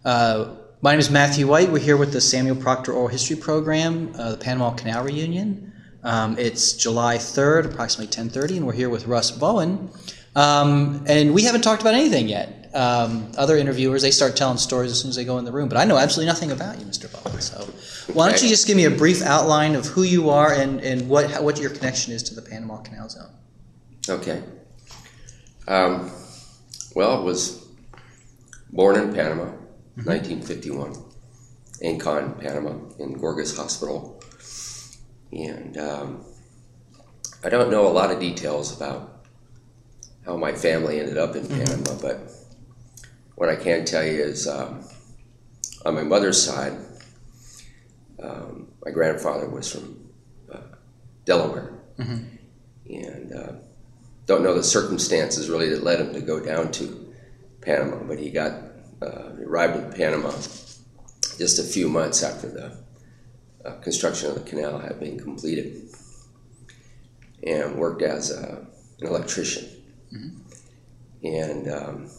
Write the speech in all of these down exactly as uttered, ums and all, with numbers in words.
Uh, my name is Matthew White. We're here with the Samuel Proctor Oral History Program, uh, the Panama Canal Reunion. Um, it's July third, approximately ten thirty, and we're here with Russ Bowen. Um, and we haven't talked about anything yet. Um, other interviewers, they start telling stories as soon as they go in the room, but I know absolutely nothing about you, Mister Bowen. So why don't you just give me a brief outline of who you are and, and what, what your connection is to the Panama Canal Zone? Okay. Um, well, I was born in Panama, mm-hmm. nineteen fifty-one, Ancon, Panama, in Gorgas Hospital. And um, I don't know a lot of details about how my family ended up in mm-hmm. Panama, but what I can tell you is um, on my mother's side, um, my grandfather was from uh, Delaware. Mm-hmm. And uh, don't know the circumstances really that led him to go down to Panama, but he got uh, arrived in Panama just a few months after the uh, construction of the canal had been completed, and worked as a, an electrician. Mm-hmm. And um,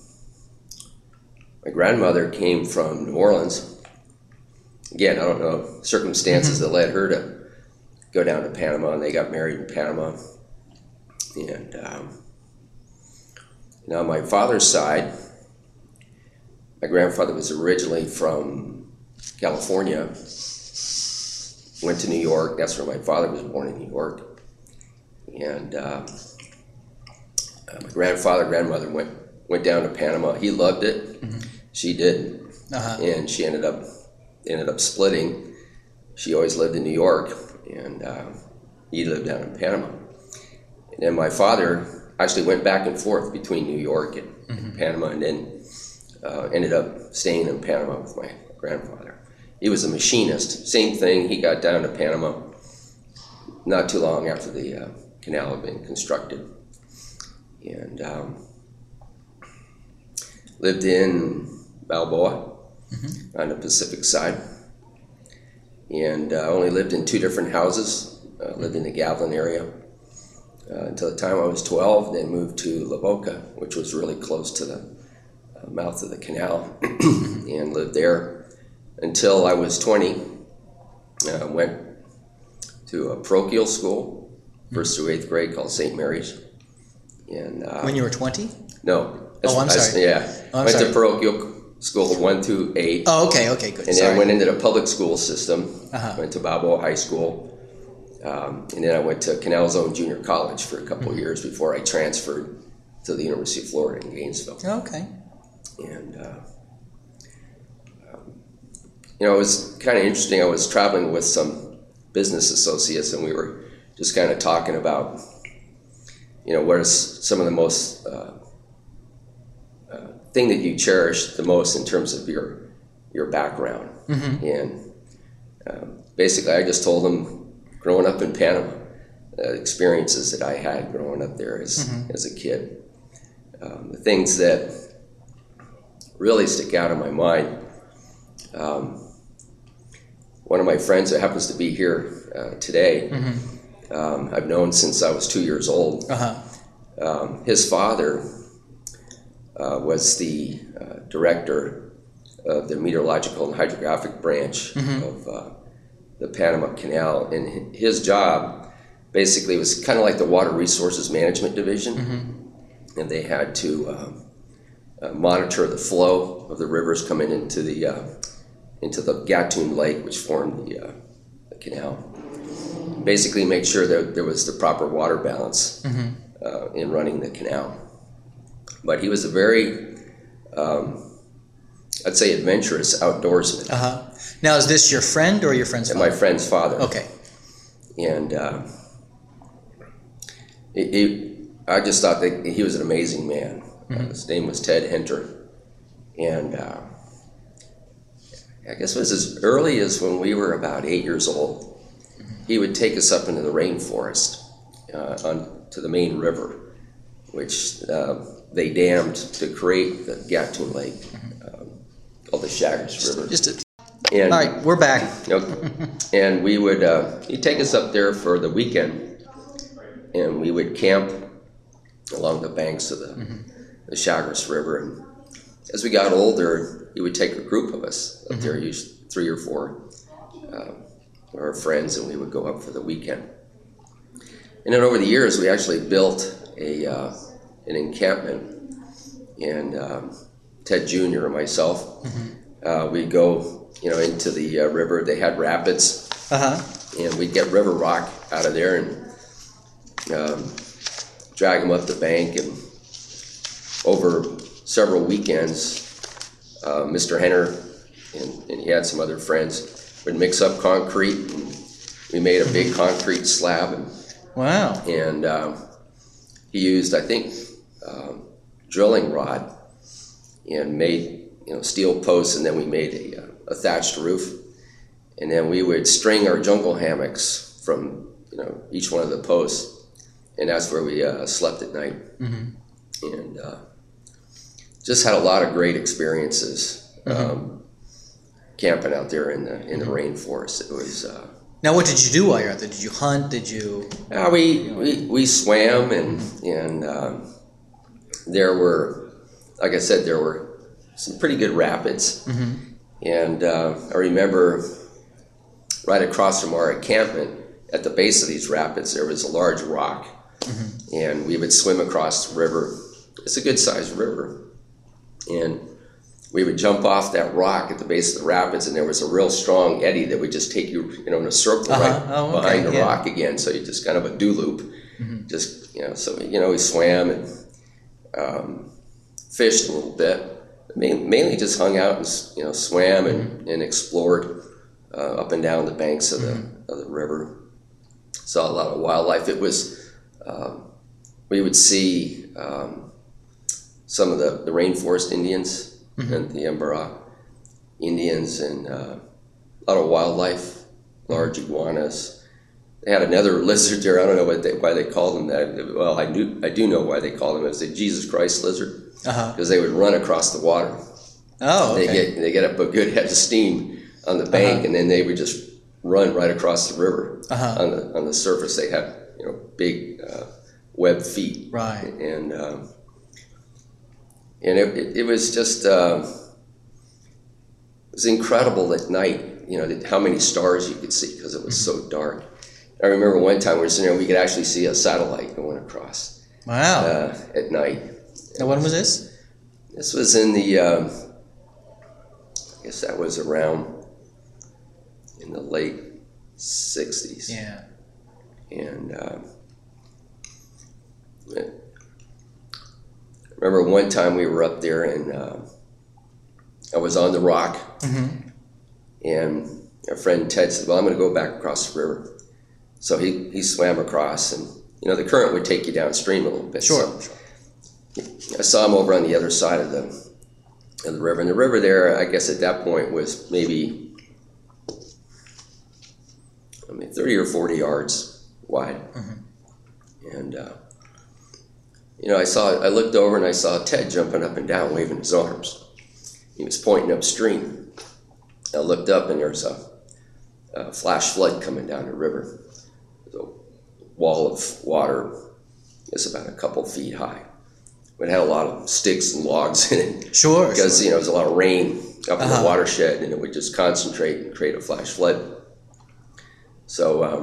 my grandmother came from New Orleans. Again, I don't know circumstances mm-hmm. that led her to go down to Panama, and they got married in Panama. And um, you know, on my father's side, my grandfather was originally from California, went to New York. That's where my father was born, in New York. And uh, uh, my grandfather, grandmother went went down to Panama. He loved it. Mm-hmm. She didn't, uh-huh. and she ended up ended up splitting. She always lived in New York, and uh, he lived down in Panama. And then my father actually went back and forth between New York and, mm-hmm. and Panama, and then uh, ended up staying in Panama with my grandfather. He was a machinist. Same thing, he got down to Panama not too long after the uh, canal had been constructed. And um, lived in Balboa, mm-hmm. on the Pacific side. And uh, only lived in two different houses. Uh, lived in the Gavilan area. Uh, until the time I was twelve, then moved to La Boca, which was really close to the uh, mouth of the canal, and lived there until I was twenty. Uh, went to a parochial school, first through eighth grade, called Saint Mary's. And uh, when you were twenty? No. Oh, I'm I, sorry. Yeah, oh, I'm went sorry. to parochial school one through eight. Oh, okay, okay, good. And sorry. then went into the public school system. Uh-huh. Went to Balboa High School. Um, and then I went to Canal Zone Junior College for a couple mm-hmm. of years before I transferred to the University of Florida in Gainesville. Okay. And, uh, um, you know, it was kind of interesting. I was traveling with some business associates, and we were just kind of talking about, you know, what is some of the most, uh, uh, thing that you cherish the most in terms of your, your background. Mm-hmm. And um, basically I just told them, growing up in Panama, uh, experiences that I had growing up there as mm-hmm. as a kid. Um, the things that really stick out in my mind. Um, one of my friends that happens to be here uh, today, mm-hmm. um, I've known since I was two years old. Uh-huh. Um, his father uh, was the uh, director of the meteorological and hydrographic branch mm-hmm. of uh, the Panama Canal, and his job basically was kind of like the Water Resources Management Division, mm-hmm. and they had to uh, uh, monitor the flow of the rivers coming into the uh, into the Gatun Lake, which formed the, uh, the canal. Basically, make sure that there was the proper water balance mm-hmm. uh, in running the canal. But he was a very, um, I'd say, adventurous outdoorsman. Uh-huh. Now, is this your friend or your friend's father? My friend's father. Okay. And uh, it, it, I just thought that he was an amazing man. Mm-hmm. Uh, his name was Ted Henter. And uh, I guess it was as early as when we were about eight years old. Mm-hmm. He would take us up into the rainforest uh, on to the main river, which uh, they dammed to create the Gatun Lake, mm-hmm. um, called the Chagres River. Just a And, all right, we're back. You know, and we would, uh, he'd take us up there for the weekend, and we would camp along the banks of the, mm-hmm. the Chagres River. And as we got older, he would take a group of us up there, usually three or four, uh, our friends, and we would go up for the weekend. And then over the years, we actually built a uh, an encampment, and um, Ted Junior and myself, mm-hmm. uh, we'd go, you know, into the uh, river. They had rapids, uh-huh. and we'd get river rock out of there and um, drag them up the bank. And over several weekends, uh, Mister Henner and, and he had some other friends would mix up concrete, and we made a big concrete slab. And, wow! And um, he used, I think, um, drilling rod, and made, you know, steel posts, and then we made a, a thatched roof, and then we would string our jungle hammocks from, you know, each one of the posts, and that's where we uh, slept at night, mm-hmm. and uh, just had a lot of great experiences mm-hmm. um, camping out there in the in the mm-hmm. rainforest. It was. Uh, now, what did you do while you were out there? Did you hunt? Did you? Uh, we, we we swam, and and um, there were, like I said, there were some pretty good rapids, mm-hmm. and uh, I remember right across from our encampment, at the base of these rapids, there was a large rock, mm-hmm. and we would swim across the river. It's a good-sized river, and we would jump off that rock at the base of the rapids, and there was a real strong eddy that would just take you, you know, in a circle uh-huh. right oh, okay. behind the yeah. rock again. So you just kind of a do loop, mm-hmm. just you know. So you know, we swam and um, fished a little bit, mainly, mainly just hung out and you know swam and, mm-hmm. and explored uh, up and down the banks of the mm-hmm. of the river. Saw a lot of wildlife. It was um, we would see um, some of the, the rainforest Indians. Mm-hmm. And the Embera Indians, and uh, a lot of wildlife, large iguanas. They had another lizard there. I don't know what they, why they called them that. Well, I do I do know why they called them. It was the Jesus Christ lizard, because uh-huh. they would run across the water. Oh, okay. They get they get up a good head of steam on the bank, uh-huh. and then they would just run right across the river uh-huh. on the on the surface. They had you know big uh, webbed feet, right, and. Um, And it, it, it was just, uh, it was incredible at night, you know, that how many stars you could see because it was so dark. I remember one time we were sitting there, we could actually see a satellite going across. Wow. Uh, at night. Now, when was this? This was in the, uh, I guess that was around in the late sixties. Yeah. And, uh, it, remember one time we were up there, and uh, I was on the rock, mm-hmm. and our friend Ted said, well, I'm going to go back across the river. So he, he swam across, and you know the current would take you downstream a little bit. Sure. So I saw him over on the other side of the, of the river. And the river there, I guess at that point, was maybe I mean, thirty or forty yards wide. Mm-hmm. And... Uh, You know, I saw. I looked over and I saw Ted jumping up and down, waving his arms. He was pointing upstream. I looked up and there was a, a flash flood coming down the river. There's a wall of water, it's about a couple feet high. It had a lot of sticks and logs in it. Sure. Because sure. you know, there was a lot of rain up in uh-huh. the watershed, and it would just concentrate and create a flash flood. So. Um,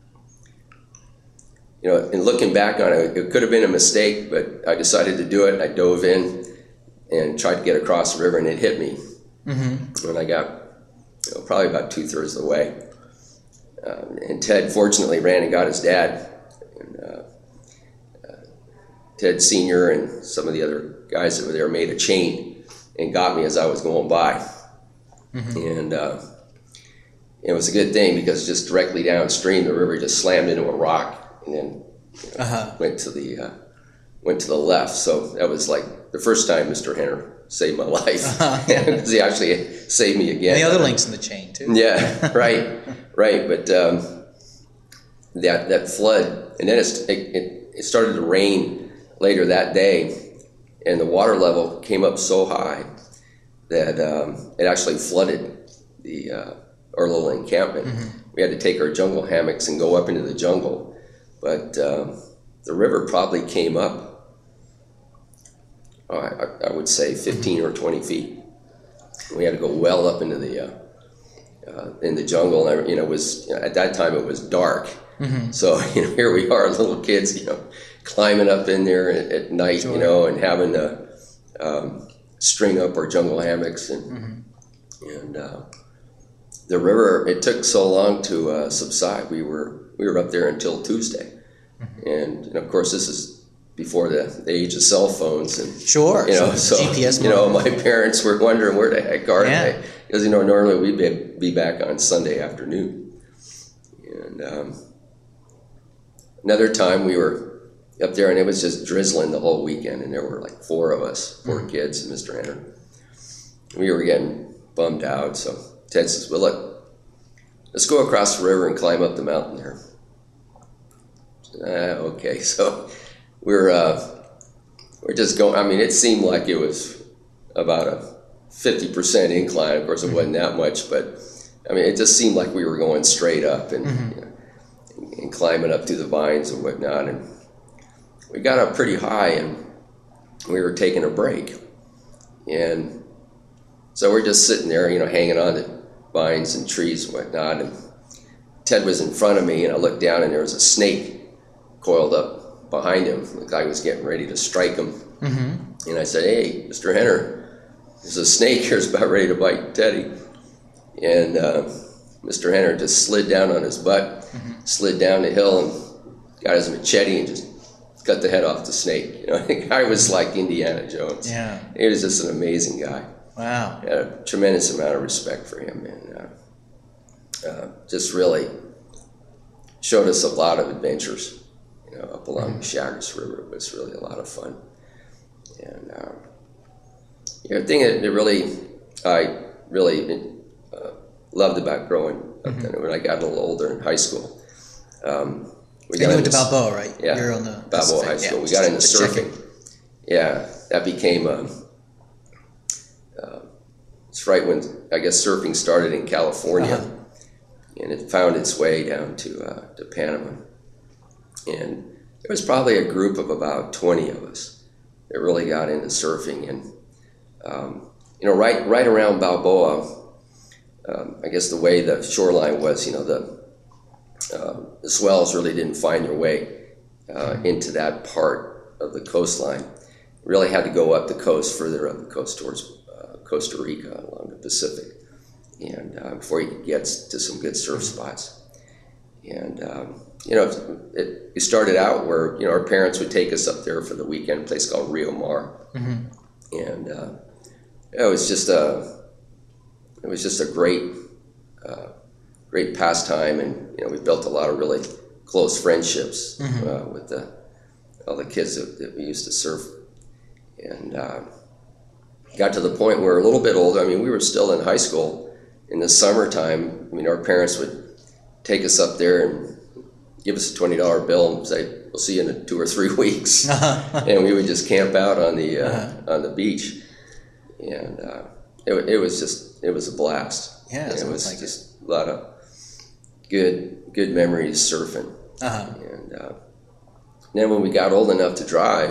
You know, and looking back on it, it could have been a mistake, but I decided to do it. I dove in and tried to get across the river, and it hit me. Mm-hmm. And I got you know, probably about two-thirds of the way. Um, and Ted, fortunately, ran and got his dad. And, uh, uh, Ted Senior and some of the other guys that were there made a chain and got me as I was going by. Mm-hmm. And uh, it was a good thing, because just directly downstream, the river just slammed into a rock. And then you know, uh-huh. went to the uh, went to the left. So that was like the first time Mister Henner saved my life, because uh-huh. he actually saved me again. Any other links in the chain too? Yeah, right, right. But um, that that flood, and then it, it it started to rain later that day, and the water level came up so high that um, it actually flooded the uh, our little encampment. Mm-hmm. We had to take our jungle hammocks and go up into the jungle. But uh, the river probably came up, oh, I, I would say fifteen or twenty feet. We had to go well up into the uh, uh, in the jungle, and you know, it was you know, at that time it was dark. Mm-hmm. So you know, here we are, little kids, you know, climbing up in there at, at night, sure. you know, and having to um, string up our jungle hammocks, and mm-hmm. and uh, the river. It took so long to uh, subside. We were we were up there until Tuesday, mm-hmm. and, and of course this is before the, the age of cell phones, and sure, you know, so, so G P S you know, my parents were wondering where the heck are yeah. they? Because you know, normally we'd be, be back on Sunday afternoon, and um, another time we were up there, and it was just drizzling the whole weekend, and there were like four of us, four mm-hmm. kids, and Mister Henner. We were getting bummed out, so Ted says, "Well, look, let's go across the river and climb up the mountain there." Ah, okay, so. We're uh, we're just going. I mean, it seemed like it was about a fifty percent incline. Of course, it wasn't that much, but I mean, it just seemed like we were going straight up and, mm-hmm. you know, and climbing up through the vines and whatnot. And we got up pretty high, and we were taking a break, and so we're just sitting there, you know, hanging on to vines and trees and whatnot. And Ted was in front of me, and I looked down, and there was a snake coiled up behind him. The guy was getting ready to strike him. Mm-hmm. And I said, "Hey, Mister Henner, there's a snake here that's about ready to bite Teddy." And uh, Mister Henner just slid down on his butt, mm-hmm. slid down the hill, and got his machete and just cut the head off the snake. You know, the guy was like Indiana Jones. Yeah. He was just an amazing guy. Wow. I had a tremendous amount of respect for him, and uh, uh, just really showed us a lot of adventures. You know, up along the Chagres River. It was really a lot of fun. And um, you know, the thing that really, I really uh, loved about growing up mm-hmm. then, when I got a little older in high school. Um, we and got you went to Balboa, right? Yeah, You're on the Balboa Pacific. High School. Yeah, we got into surfing. Checking. Yeah, that became, um, uh, it's right when, I guess, surfing started in California. Uh-huh. And it found its way down to uh, to Panama. And there was probably a group of about twenty of us that really got into surfing. And, um, you know, right right around Balboa, um, I guess the way the shoreline was, you know, the, uh, the swells really didn't find their way uh, into that part of the coastline. Really had to go up the coast, further up the coast towards uh, Costa Rica along the Pacific, and uh, before you could get to some good surf spots. And, um, you know, it, it started out where, you know, our parents would take us up there for the weekend, a place called Rio Mar. Mm-hmm. And uh, it was just a, it was just a great, uh, great pastime. And, you know, we built a lot of really close friendships mm-hmm. uh, with the, all the kids that, that we used to surf. And uh, got to the point where a little bit older, I mean, we were still in high school in the summertime. I mean, our parents would take us up there and give us a twenty dollar bill and say, "We'll see you in two or three weeks." Uh-huh. And we would just camp out on the uh, uh-huh. on the beach. And uh, it, it was just, it was a blast. Yeah, it was like just it. a lot of good good memories surfing. Uh-huh. And uh, then when we got old enough to drive,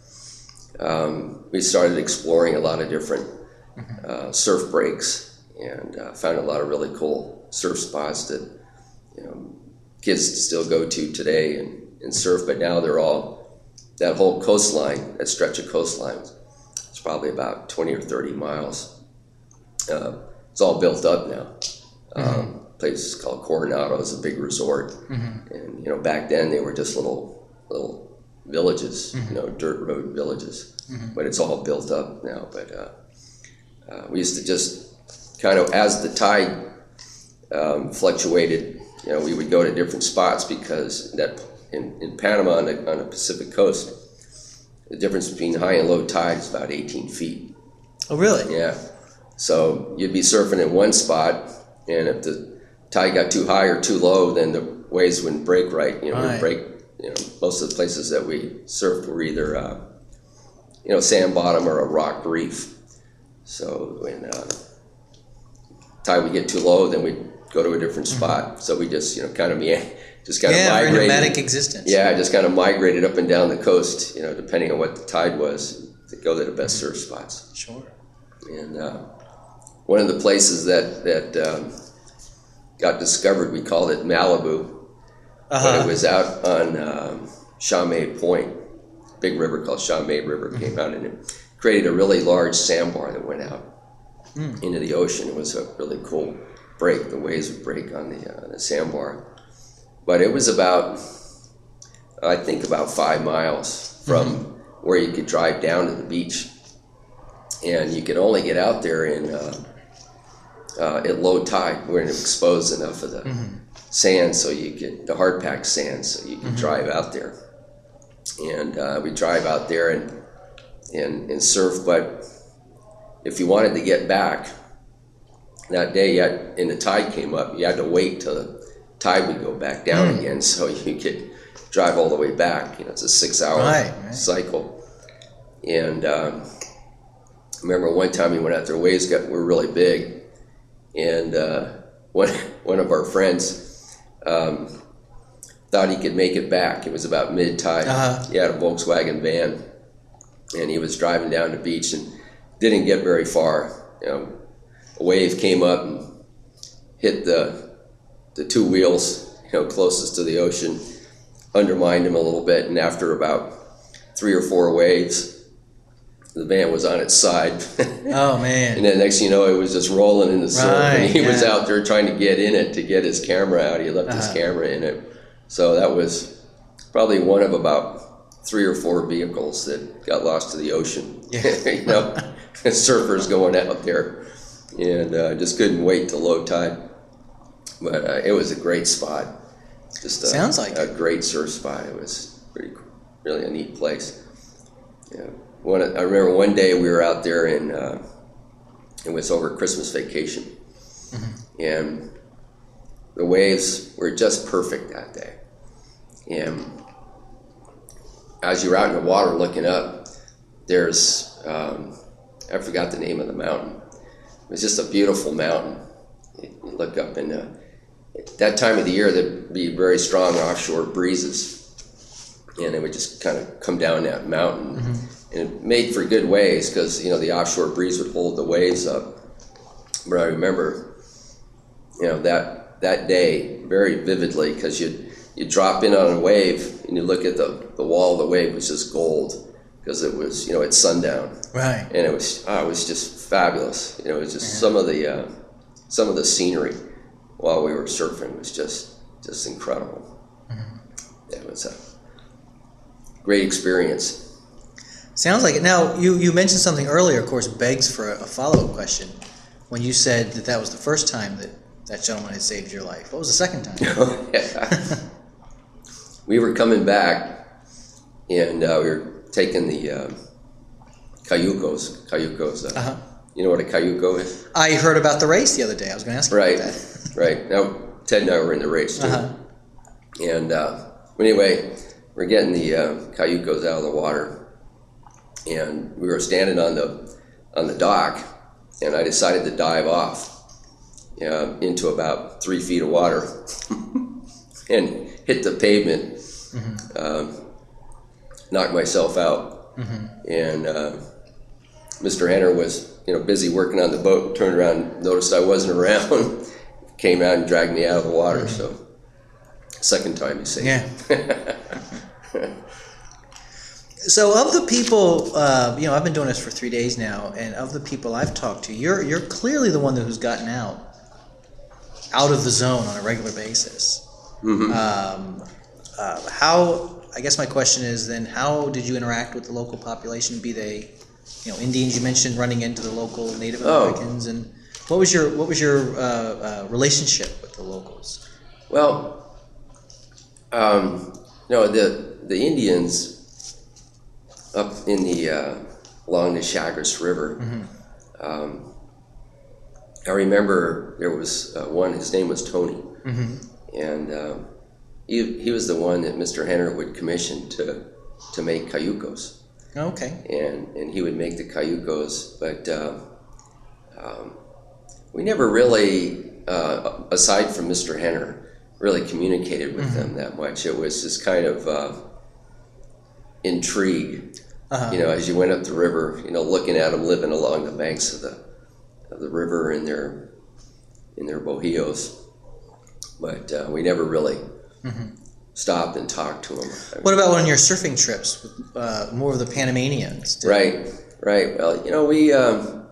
um, we started exploring a lot of different mm-hmm. uh, surf breaks, and uh, found a lot of really cool surf spots that, you know, kids still go to today and, and surf, but now they're all, that whole coastline, that stretch of coastline, it's probably about twenty or thirty miles. Uh, it's all built up now. Mm-hmm. Um, place called Coronado is a big resort. Mm-hmm. And, you know, back then they were just little, little villages, mm-hmm. you know, dirt road villages, mm-hmm. but it's all built up now. But uh, uh, we used to just kind of, as the tide um, fluctuated, you know, we would go to different spots, because that in, in Panama on the, on the Pacific coast, the difference between high and low tide is about eighteen feet. Oh, really? Yeah. So you'd be surfing in one spot, and if the tide got too high or too low, then the waves wouldn't break right. You know, right. would break. You know, most of the places that we surfed were either, uh, you know, sand bottom or a rock reef. So when uh, tide would get too low, then we'd go to a different spot. Mm-hmm. So we just, you know, kind of me, just kind yeah, of migrated. Yeah, nomadic existence. Yeah, just kind of migrated up and down the coast, you know, depending on what the tide was, to go to the best surf spots. Sure. And uh, one of the places that that um, got discovered, we called it Malibu, Uh-huh. but it was out on um, Chamay Point, big river called Chamay River came mm-hmm. out, and it created a really large sandbar that went out mm. into the ocean. It was a really cool break. The waves would break on the, uh, the sandbar. But it was about, I think, about five miles from mm-hmm. where you could drive down to the beach. And you could only get out there in uh, uh, at low tide, when it was exposed enough of the mm-hmm. sand, so you could, the hard packed sand, so you could mm-hmm. drive out there. And uh, we drive out there and, and and surf. But if you wanted to get back that day, you had, and the tide came up, you had to wait till the tide would go back down mm. again, so you could drive all the way back. You know, it's a six-hour right, right. cycle. And um, I remember one time we went out there, waves got were really big, and uh, one one of our friends um, thought he could make it back. It was about mid-tide. Uh-huh. He had a Volkswagen van, and he was driving down the beach and didn't get very far. You know, a wave came up and hit the the two wheels, you know, closest to the ocean, undermined him a little bit, and after about three or four waves, the van was on its side. Oh, man. And then next thing you know, it was just rolling in the surf, right, and he yeah. was out there trying to get in it to get his camera out. He left uh-huh. his camera in it. So that was probably one of about three or four vehicles that got lost to the ocean. Yeah. You know, surfers going out there, and uh, just couldn't wait till low tide. But uh, it was a great spot. Just a, Sounds like a it. great surf spot. It was pretty, really a neat place. Yeah. One, I remember one day we were out there, and uh, it was over Christmas vacation, mm-hmm. and the waves were just perfect that day. And as you're out in the water looking up, there's um, I forgot the name of the mountain. It was just a beautiful mountain. You look up, and uh, that time of the year there'd be very strong offshore breezes, and it would just kind of come down that mountain. Mm-hmm. And it made for good waves because, you know, the offshore breeze would hold the waves up. But I remember, you know, that that day very vividly, because you'd, you'd drop in on a wave and you look at the, the wall of the wave was just gold because it was, you know, it's sundown. Right. And it was, oh, it was just fabulous. You know, it was just yeah. some of the uh, some of the scenery while we were surfing was just just incredible. Mm-hmm. Yeah, it was a great experience. Sounds like it. Now, you, you mentioned something earlier, of course, begs for a, a follow-up question. When you said that that was the first time that that gentleman had saved your life. What was the second time? We were coming back, and uh, we were taking the uh, cayucos. Cayucos. Uh, uh-huh. You know what a cayuco is? I heard about the race the other day. I was going to ask you right, about that. Right. Now, Ted and I were in the race, too. Uh-huh. And uh, anyway, we're getting the uh, cayucos out of the water. And we were standing on the on the dock, and I decided to dive off uh, into about three feet of water and hit the pavement, mm-hmm. um, knocked myself out. Mm-hmm. And uh, Mister Henner was, you know, busy working on the boat. Turned around, noticed I wasn't around, came out and dragged me out of the water. Mm-hmm. So, second time he saved me. Yeah. So of the people, uh, you know, I've been doing this for three days now, and of the people I've talked to, you're you're clearly the one who's gotten out, out of the zone on a regular basis. Mm-hmm. Um, uh, how, I guess my question is then, how did you interact with the local population, be they, you know, Indians you mentioned running into the local Native Americans, oh. and what was your, what was your uh, uh, relationship with the locals? Well, um, no, the, the Indians up in the uh, along the Chagres River. Mm-hmm. Um, I remember there was uh, one. His name was Tony, mm-hmm. and uh, he he was the one that Mister Henner would commission to to make cayucos. Okay. And and he would make the cayucos, but uh, um, we never really, uh, aside from Mister Henner, really communicated with mm-hmm. them that much. It was just kind of uh, intrigue. Uh-huh. You know, as you went up the river, you know, looking at them living along the banks of the of the river in their in their bohíos, but uh, we never really mm-hmm. stopped and talked to them. What about on your surfing trips with uh, more of the Panamanians? Did right, right. Well, you know, we um,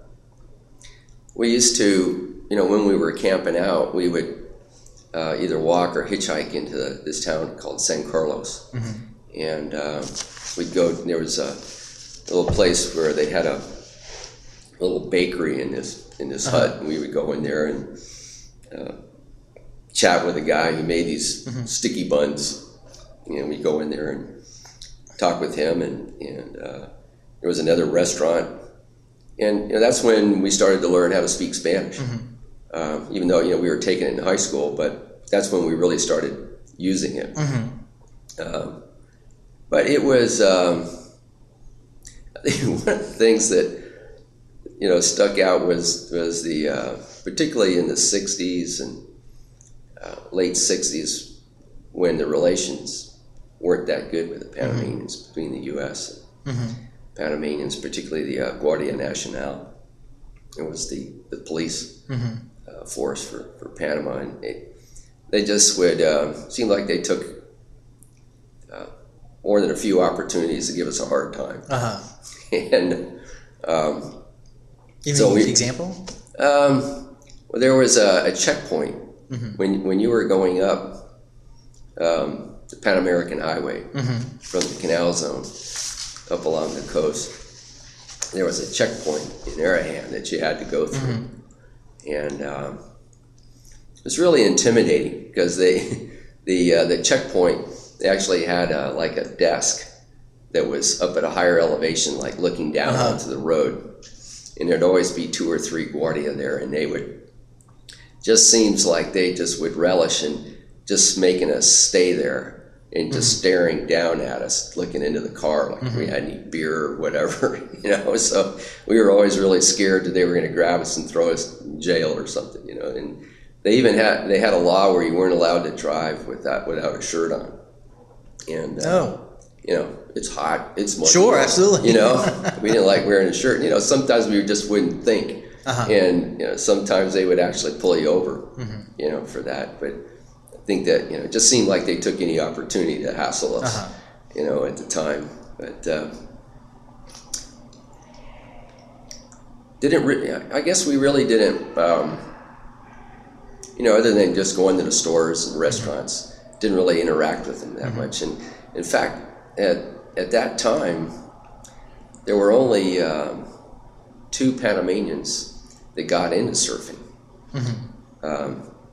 we used to, you know, when we were camping out, we would uh, either walk or hitchhike into the, this town called San Carlos, mm-hmm. and uh, we'd go. There was a little place where they had a little bakery in this in this uh-huh. hut, and we would go in there and uh, chat with a guy who made these mm-hmm. sticky buns. You know, we'd go in there and talk with him, and and uh, there was another restaurant, and you know, that's when we started to learn how to speak Spanish. Mm-hmm. Uh, even though, you know, we were taking it in high school, but that's when we really started using it. Mm-hmm. Um, but it was um, I think one of the things that, you know, stuck out was was the uh, particularly in the sixties and uh, late sixties, when the relations weren't that good with the Panamanians, mm-hmm. between the U S and mm-hmm. Panamanians, particularly the uh, Guardia Nacional. It was the the police mm-hmm. uh, force for, for Panama, and they, they just would uh, seem like they took uh, more than a few opportunities to give us a hard time. Uh-huh. And um, Give so me an we, example. Um, well, there was a, a checkpoint mm-hmm. when when you were going up um, the Pan American Highway mm-hmm. from the Canal Zone up along the coast. There was a checkpoint in Arahan that you had to go through, mm-hmm. and um, it was really intimidating because they the uh, the checkpoint, they actually had a, like a desk that was up at a higher elevation, like looking down uh-huh. onto the road. And there'd always be two or three Guardia there, and they would, just seems like they just would relish in just making us stay there and just mm-hmm. staring down at us, looking into the car like mm-hmm. we had any beer or whatever, you know. So we were always really scared that they were going to grab us and throw us in jail or something, you know. And they even had they had a law where you weren't allowed to drive without without a shirt on. And uh, oh. you know, it's hot, it's muggy. Sure, absolutely. You know, we didn't like wearing a shirt. You know, sometimes we just wouldn't think. Uh-huh. And, you know, sometimes they would actually pull you over, mm-hmm. you know, for that. But I think that, you know, it just seemed like they took any opportunity to hassle us, uh-huh. you know, at the time. But uh, didn't really, I guess we really didn't, um, you know, other than just going to the stores and restaurants, mm-hmm. didn't really interact with them that mm-hmm. much. And in fact, At at that time, there were only um, two Panamanians that got into surfing. Mm-hmm. Um,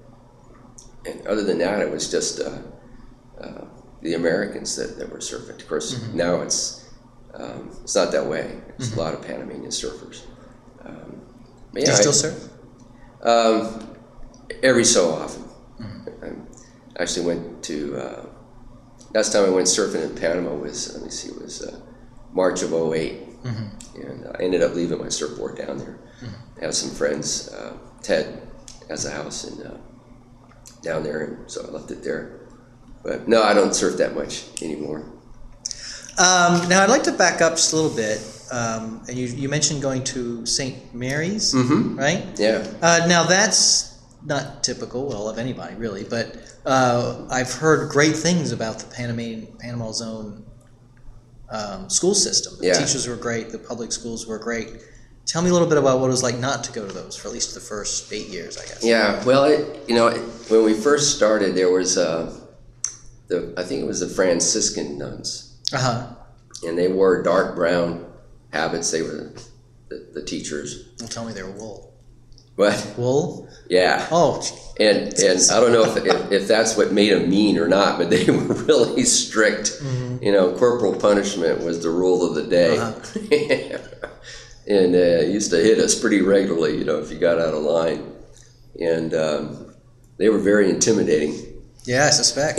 and other than that, it was just uh, uh, the Americans that, that were surfing. Of course, mm-hmm. now it's um, it's not that way. There's mm-hmm. a lot of Panamanian surfers. Um, yeah, Do you still I, surf? Um, every so often. Mm-hmm. I actually went to... Uh, Last time I went surfing in Panama was, let me see, it was uh, March of oh eight. Mm-hmm. And I ended up leaving my surfboard down there. Mm-hmm. I have some friends, uh, Ted has a house in, uh, down there, and so I left it there. But no, I don't surf that much anymore. Um, now, I'd like to back up just a little bit. Um, and you, you mentioned going to Saint Mary's, mm-hmm. right? Yeah. Uh, now, that's not typical, well, of anybody, really, but... Uh, I've heard great things about the Panama, Panama Zone um, school system. The yeah. teachers were great. The public schools were great. Tell me a little bit about what it was like not to go to those for at least the first eight years, I guess. Yeah, well, it, you know, it, when we first started, there was, uh, the I think it was the Franciscan nuns. Uh-huh. And they wore dark brown habits. They were the, the teachers. Don't tell me they were wool. What? Wool? Yeah. Oh, And and I don't know if, if if that's what made them mean or not, but they were really strict. Mm-hmm. You know, corporal punishment was the rule of the day, uh-huh. and uh, used to hit us pretty regularly. You know, if you got out of line, and um, they were very intimidating. Yeah, I suspect.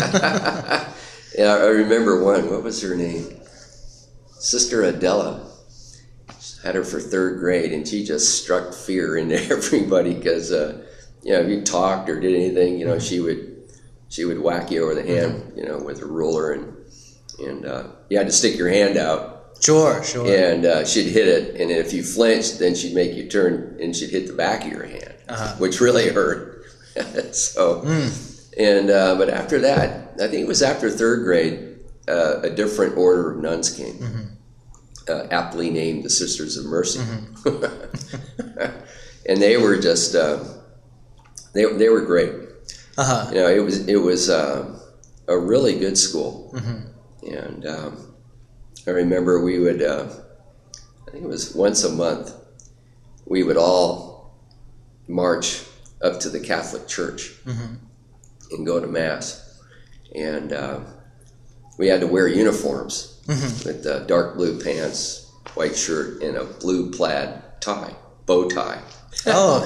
Yeah, I remember one. What was her name? Sister Adela. Had her for third grade, and she just struck fear into everybody because. Uh, You know, if you talked or did anything, you know, mm-hmm. she would she would whack you over the hand, mm-hmm. you know, with a ruler, and and uh, you had to stick your hand out Sure, sure. And uh, she'd hit it, and if you flinched, then she'd make you turn, and she'd hit the back of your hand, Uh-huh. which really hurt. so, Mm. and uh, but after that, I think it was after third grade, uh, a different order of nuns came, Mm-hmm. uh, aptly named the Sisters of Mercy, Mm-hmm. and they were just uh, they they were great. Uh-huh. You know, it was it was uh, a really good school, Mm-hmm. and um, I remember we would, uh, I think it was once a month, we would all march up to the Catholic Church Mm-hmm. and go to Mass, and uh, we had to wear uniforms Mm-hmm. with uh, dark blue pants, white shirt, and a blue plaid tie, bow tie, Oh.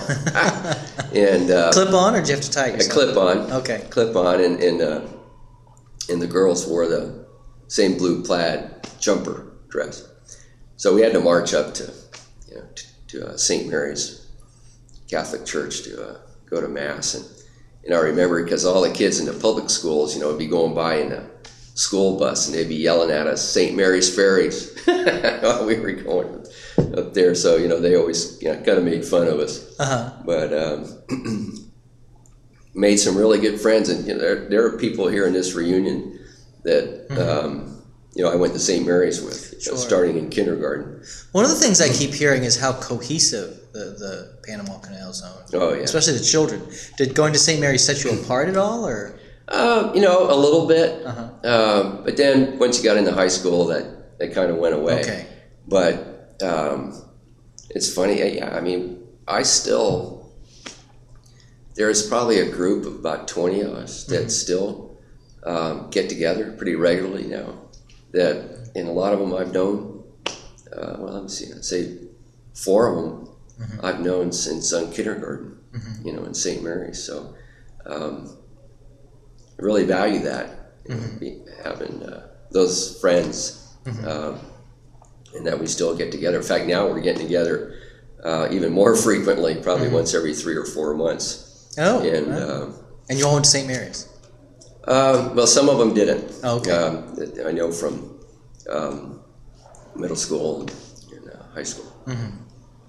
and uh, Clip on, or did you have to tie it a yourself? clip on. Okay. Clip on, and and, uh, and the girls wore the same blue plaid jumper dress. So we had to march up to, you know, to, to uh, Saint Mary's Catholic Church to uh, go to Mass. And, and I remember, because all the kids in the public schools, you know, would be going by in a school bus, and they'd be yelling at us, "Saint Mary's Ferries," while we were going up there. So, you know, they always, you know, kind of made fun of us. Uh-huh. But um, made some really good friends. And, you know, there, there are people here in this reunion that, Mm-hmm. um, you know, I went to Saint Mary's with, you know, Sure. starting in kindergarten. One of the things I keep hearing is how cohesive the, the Panama Canal Zone, Oh, yeah. especially the children. Did going to Saint Mary's set you apart at all, or? Uh, you know, a little bit. Uh-huh. Um, but then once you got into high school, that, that kind of went away. Okay. But um, it's funny. Yeah, I mean, I still, there's probably a group of about twenty of us that Mm-hmm. still um, get together pretty regularly now. That, and a lot of them I've known, uh, well, let me see, I'd say four of them Mm-hmm. I've known since um, kindergarten, Mm-hmm. you know, in Saint Mary's. So um, I really value that, you know, Mm-hmm. be, having uh, those friends, Mm-hmm. um, and that we still get together. In fact, now we're getting together uh, even more frequently, probably Mm-hmm. once every three or four months. Oh. And wow. um, And you all went to Saint Mary's? um, well, some of them didn't. Oh, okay. Um, that I know from um, middle school and, and uh, high school. Mm-hmm.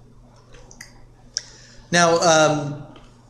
Now, um,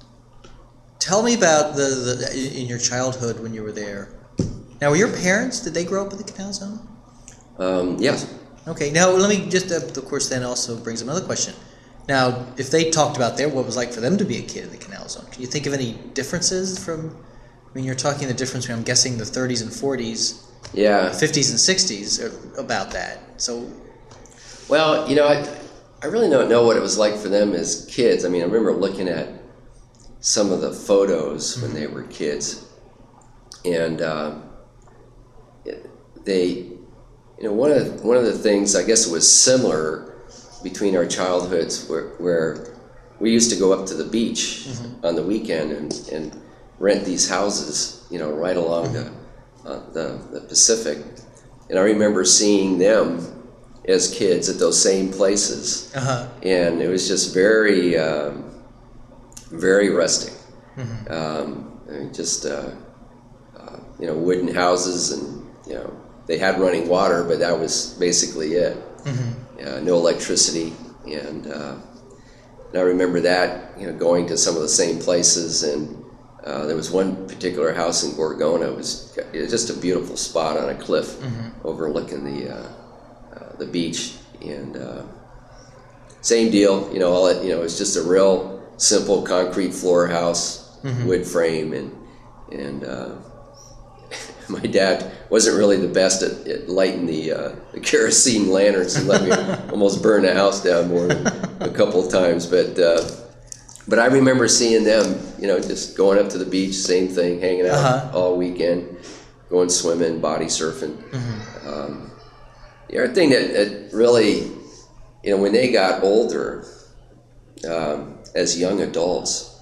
tell me about the, the in your childhood when you were there. Now, were your parents, did they grow up in the Canal Zone? Um, yes. Okay, now let me just, uh, of course, then also brings up another question. Now, if they talked about their, what it was like for them to be a kid in the Canal Zone, can you think of any differences from, I mean, you're talking the difference between, I'm guessing, the thirties and forties, Yeah. fifties and sixties are about that. So, Well, you know, I, I really don't know what it was like for them as kids. I mean, I remember looking at some of the photos when they were kids, and uh, it- they, you know, one of the, one of the things, I guess it was similar between our childhoods, where, where we used to go up to the beach on the weekend and, and rent these houses, you know, right along the, uh, the the Pacific, and I remember seeing them as kids at those same places, uh-huh. and it was just very, um, very rustic. Mm-hmm. Um, I mean, just uh, uh, you know, wooden houses, and you know, they had running water, but that was basically it. Mm-hmm. Uh, no electricity, and, uh, and I remember that, you know, going to some of the same places, and uh, there was one particular house in Gorgona. It was, it was just a beautiful spot on a cliff Mm-hmm. overlooking the uh, uh, the beach, and uh, same deal. You know, all it, you know, it's just a real simple concrete floor house, Mm-hmm. wood frame, and and. Uh, My dad wasn't really the best at, at lighting the, uh, the kerosene lanterns. He let me almost burn the house down more than a couple of times. But uh, but I remember seeing them, you know, just going up to the beach, same thing, hanging out Uh-huh. all weekend, going swimming, body surfing. Mm-hmm. Um, the other thing that, that really, you know, when they got older, um, as young adults,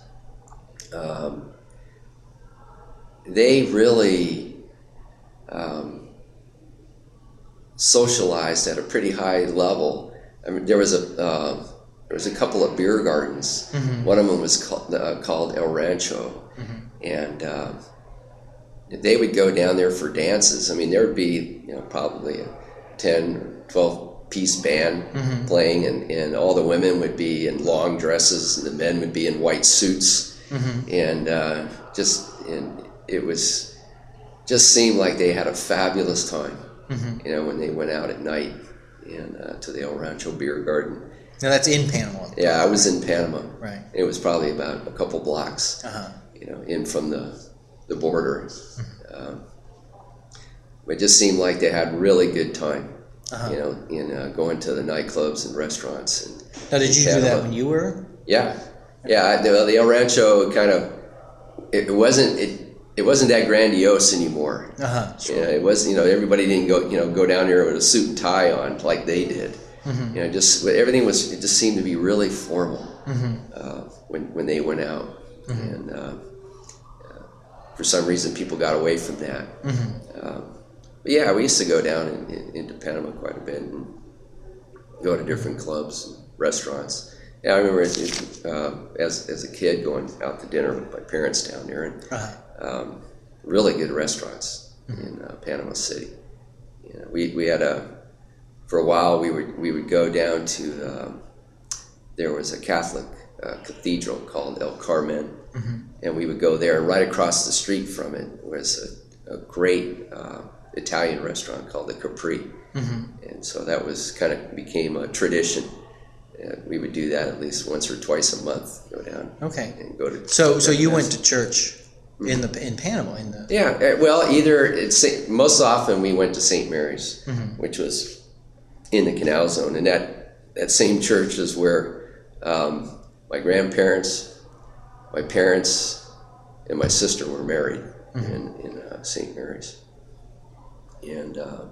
um, they really um, socialized at a pretty high level. I mean, there was a uh, there was a couple of beer gardens. Mm-hmm. One of them was called, uh, called El Rancho, Mm-hmm. and uh, they would go down there for dances. I mean, there would be, you know, probably a ten or twelve piece band mm-hmm. playing, and, and all the women would be in long dresses and the men would be in white suits. Mm-hmm. And uh, just, and it was, just seemed like they had a fabulous time, mm-hmm. you know, when they went out at night and uh, to the El Rancho Beer Garden. Now that's in Panama. Yeah, I was in Panama. Right. It was probably about a couple blocks, uh-huh. you know, in from the, the border. Mm-hmm. Um, it just seemed like they had really good time, uh-huh. you know, in uh, going to the nightclubs and restaurants. And now, did you Panama. do that when you were? Yeah, yeah. The, the El Rancho kind of it, it wasn't it it wasn't that grandiose anymore. Uh-huh. Sure. You know, it was you know everybody didn't go you know go down there with a suit and tie on like they did. Mm-hmm. You know, just everything was it just seemed to be really formal mm-hmm. uh, when when they went out, mm-hmm. and uh, uh, for some reason people got away from that. Mm-hmm. Um, but yeah, we used to go down in, in, into Panama quite a bit and go to different clubs and restaurants. Yeah, I remember it, uh, as as a kid going out to dinner with my parents down there, and uh-huh. um, really good restaurants mm-hmm. in uh, Panama City. You know, we we had a for a while we would we would go down to um, there was a Catholic uh, cathedral called El Carmen, mm-hmm. and we would go there. And right across the street from it was a, a great uh, Italian restaurant called the Capri, mm-hmm. and so that was kind of became a tradition. And we would do that at least once or twice a month. Go down. Okay. And go to. So, so you went to church in the in Panama in the. Yeah. Well, either it's most often we went to Saint Mary's, mm-hmm. which was in the Canal Zone, and that that same church is where um, my grandparents, my parents, and my sister were married mm-hmm. in in uh, Saint Mary's, and. Uh,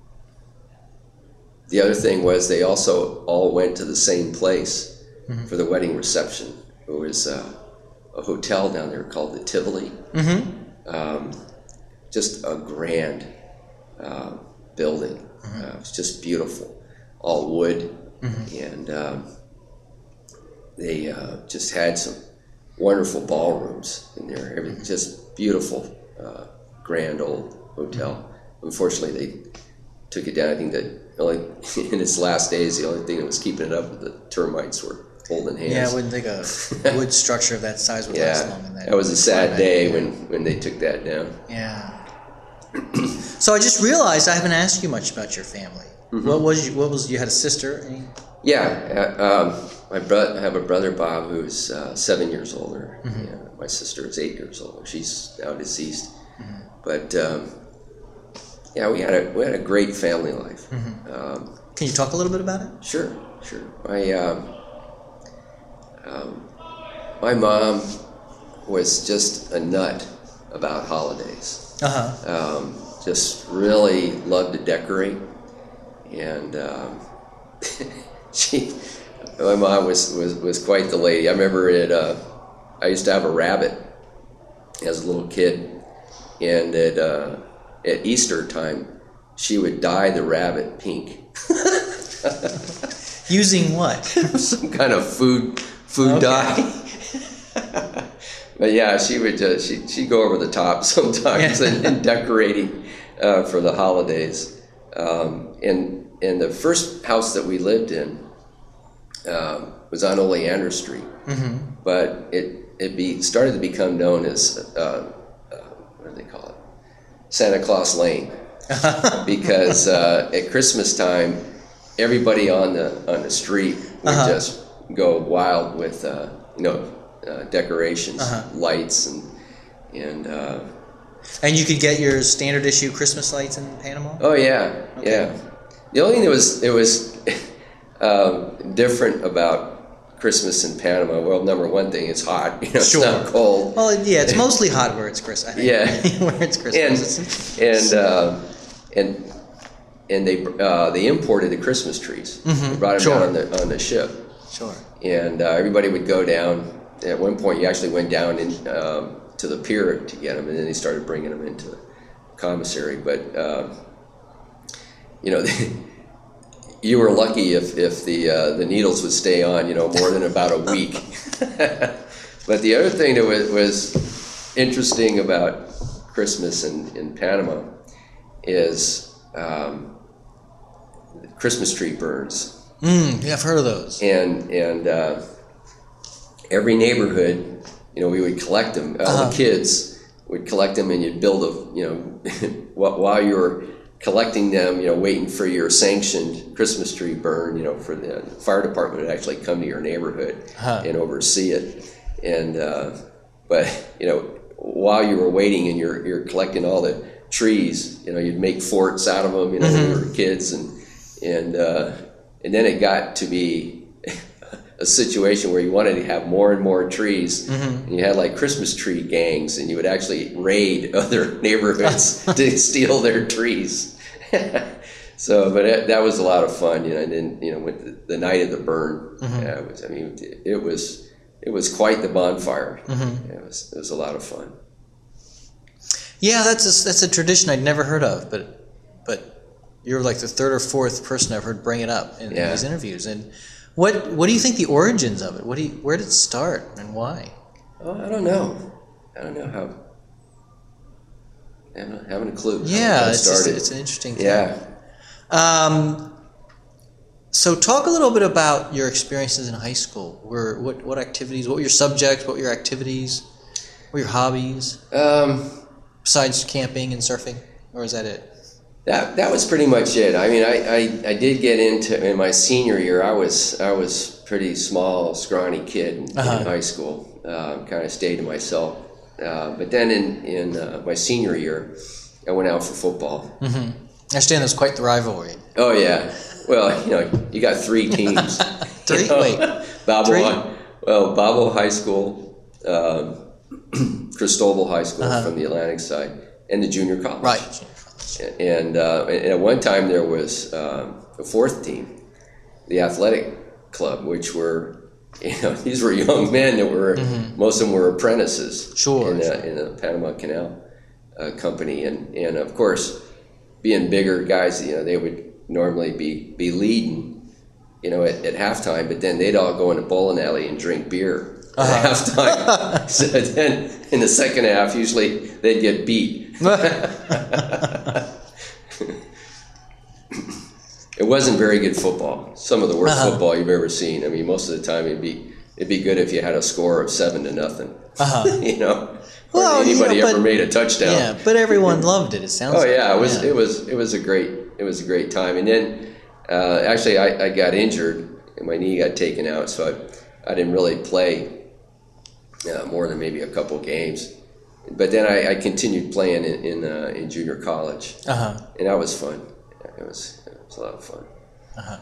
The other thing was they also all went to the same place mm-hmm. for the wedding reception. It was uh, a hotel down there called the Tivoli. Mm-hmm. Um, just a grand uh, building. Mm-hmm. Uh, it was just beautiful, all wood, mm-hmm. and um, they uh, just had some wonderful ballrooms in there. Everything just beautiful, uh, grand old hotel. Mm-hmm. Unfortunately, they took it down. I think that only in its last days, the only thing that was keeping it up was the termites were holding hands. Yeah, I wouldn't think a wood structure of that size would yeah, last long in that. That was a sad climate. day yeah. when, when they took that down. Yeah. So I just realized I haven't asked you much about your family. Mm-hmm. What was you? What was you had a sister? Any? Yeah, uh, um, my bro- I have a brother Bob who's uh, seven years older. Mm-hmm. Yeah, my sister is eight years older. She's now deceased, mm-hmm. but. Um, Yeah, we had a we had a great family life. Mm-hmm. Um, Can you talk a little bit about it? Sure, sure. My um, um, my mom was just a nut about holidays. Uh huh. Um, just really loved to decorate, and um, she, my mom was, was, was quite the lady. I remember it. Uh, I used to have a rabbit as a little kid, and it. Uh, At Easter time, she would dye the rabbit pink. Using what? Some kind of food food okay. dye. But yeah, she would uh, she she'd go over the top sometimes yeah. in, in decorating uh, for the holidays. Um, and and the first house that we lived in um, was on Oleander Street, mm-hmm. but it it be started to become known as uh, uh, what do they call it? Santa Claus Lane, because uh, at Christmas time, everybody on the on the street would uh-huh. just go wild with uh, you know uh, decorations, uh-huh. lights, and and uh, and you could get your standard issue Christmas lights in Panama. Oh yeah, okay. yeah. The only thing that was it was um, different about Christmas in Panama. Well, number one thing, it's hot. You know, it's sure. not cold. Well, yeah, it's mostly hot where it's Christmas. I think. Yeah, where it's Christmas. And and uh, and and they uh, they imported the Christmas trees. Mm-hmm. They brought them sure. down on the on the ship. Sure. And uh, everybody would go down. At one point, you actually went down in, um, to the pier to get them, and then they started bringing them into the commissary. But uh, you know. They, You were lucky if, if the uh, the needles would stay on, you know, more than about a week. But the other thing that was, was interesting about Christmas in, in Panama is um, Christmas tree burns. Mm, yeah, I've heard of those. And and uh, every neighborhood, you know, we would collect them. All Uh-huh. the kids would collect them, and you'd build a, you know, wh- while you were collecting them, you know, waiting for your sanctioned Christmas tree burn, you know, for the fire department would actually come to your neighborhood Uh-huh. and oversee it. And uh, but you know, while you were waiting and you're you're collecting all the trees, you know, you'd make forts out of them, you know, when we were kids, and and uh, and then it got to be a situation where you wanted to have more and more trees, and you had like Christmas tree gangs, and you would actually raid other neighborhoods to steal their trees. So, but it, that was a lot of fun, you know. And then, you know, with the, the night of the burn, yeah, it was, I mean, it was it was quite the bonfire. Yeah, it was it was a lot of fun. Yeah, that's a, that's a tradition I'd never heard of, but but you're like the third or fourth person I've heard bring it up in, Yeah. in these interviews. And what what do you think the origins of it? What do you, where did it start and why? Oh, I don't know. I don't know how. I haven't, haven't a clue. how Yeah, it it's just, started. it's an interesting thing. Yeah. Um, so talk a little bit about your experiences in high school. Were what what activities? What were your subjects? What were your activities? What were your hobbies Um, besides camping and surfing? Or is that it? That that was pretty much it. I mean, I, I, I did get into in my senior year. I was I was pretty small, scrawny kid in, Uh-huh. in high school. Uh, kind of stayed to myself. Uh, but then in in uh, my senior year, I went out for football. Mm-hmm. I understand there's quite the rivalry. Oh yeah. Well, you know, you got three teams. Three? You know? Wait. Babel, Three? well, Babel High School, um, Cristobal High School Uh-huh. from the Atlantic side, and the junior college. Right. And, uh, and at one time there was um, a fourth team, the athletic club, which were, you know, these were young men that were, most of them were apprentices Sure, in, the, sure. in the Panama Canal uh, Company. And, and of course, being bigger guys, you know, they would normally be, be leading, you know, at, at halftime, but then they'd all go in the bowling alley and drink beer at Uh-huh. halftime. So then in the second half, usually they'd get beat. It wasn't very good football. Some of the worst Uh-huh. football you've ever seen. I mean, most of the time it'd be it'd be good if you had a score of seven to nothing. Uh-huh. You know, Well, or anybody yeah, but- ever made a touchdown. Yeah, but everyone loved it. It sounds. Oh like. yeah, it was it was it was a great it was a great time. And then uh, actually I, I got injured and my knee got taken out, so I I didn't really play uh, more than maybe a couple games. But then I, I continued playing in in, uh, in junior college, Uh huh. and that was fun. It was it was a lot of fun. Uh-huh.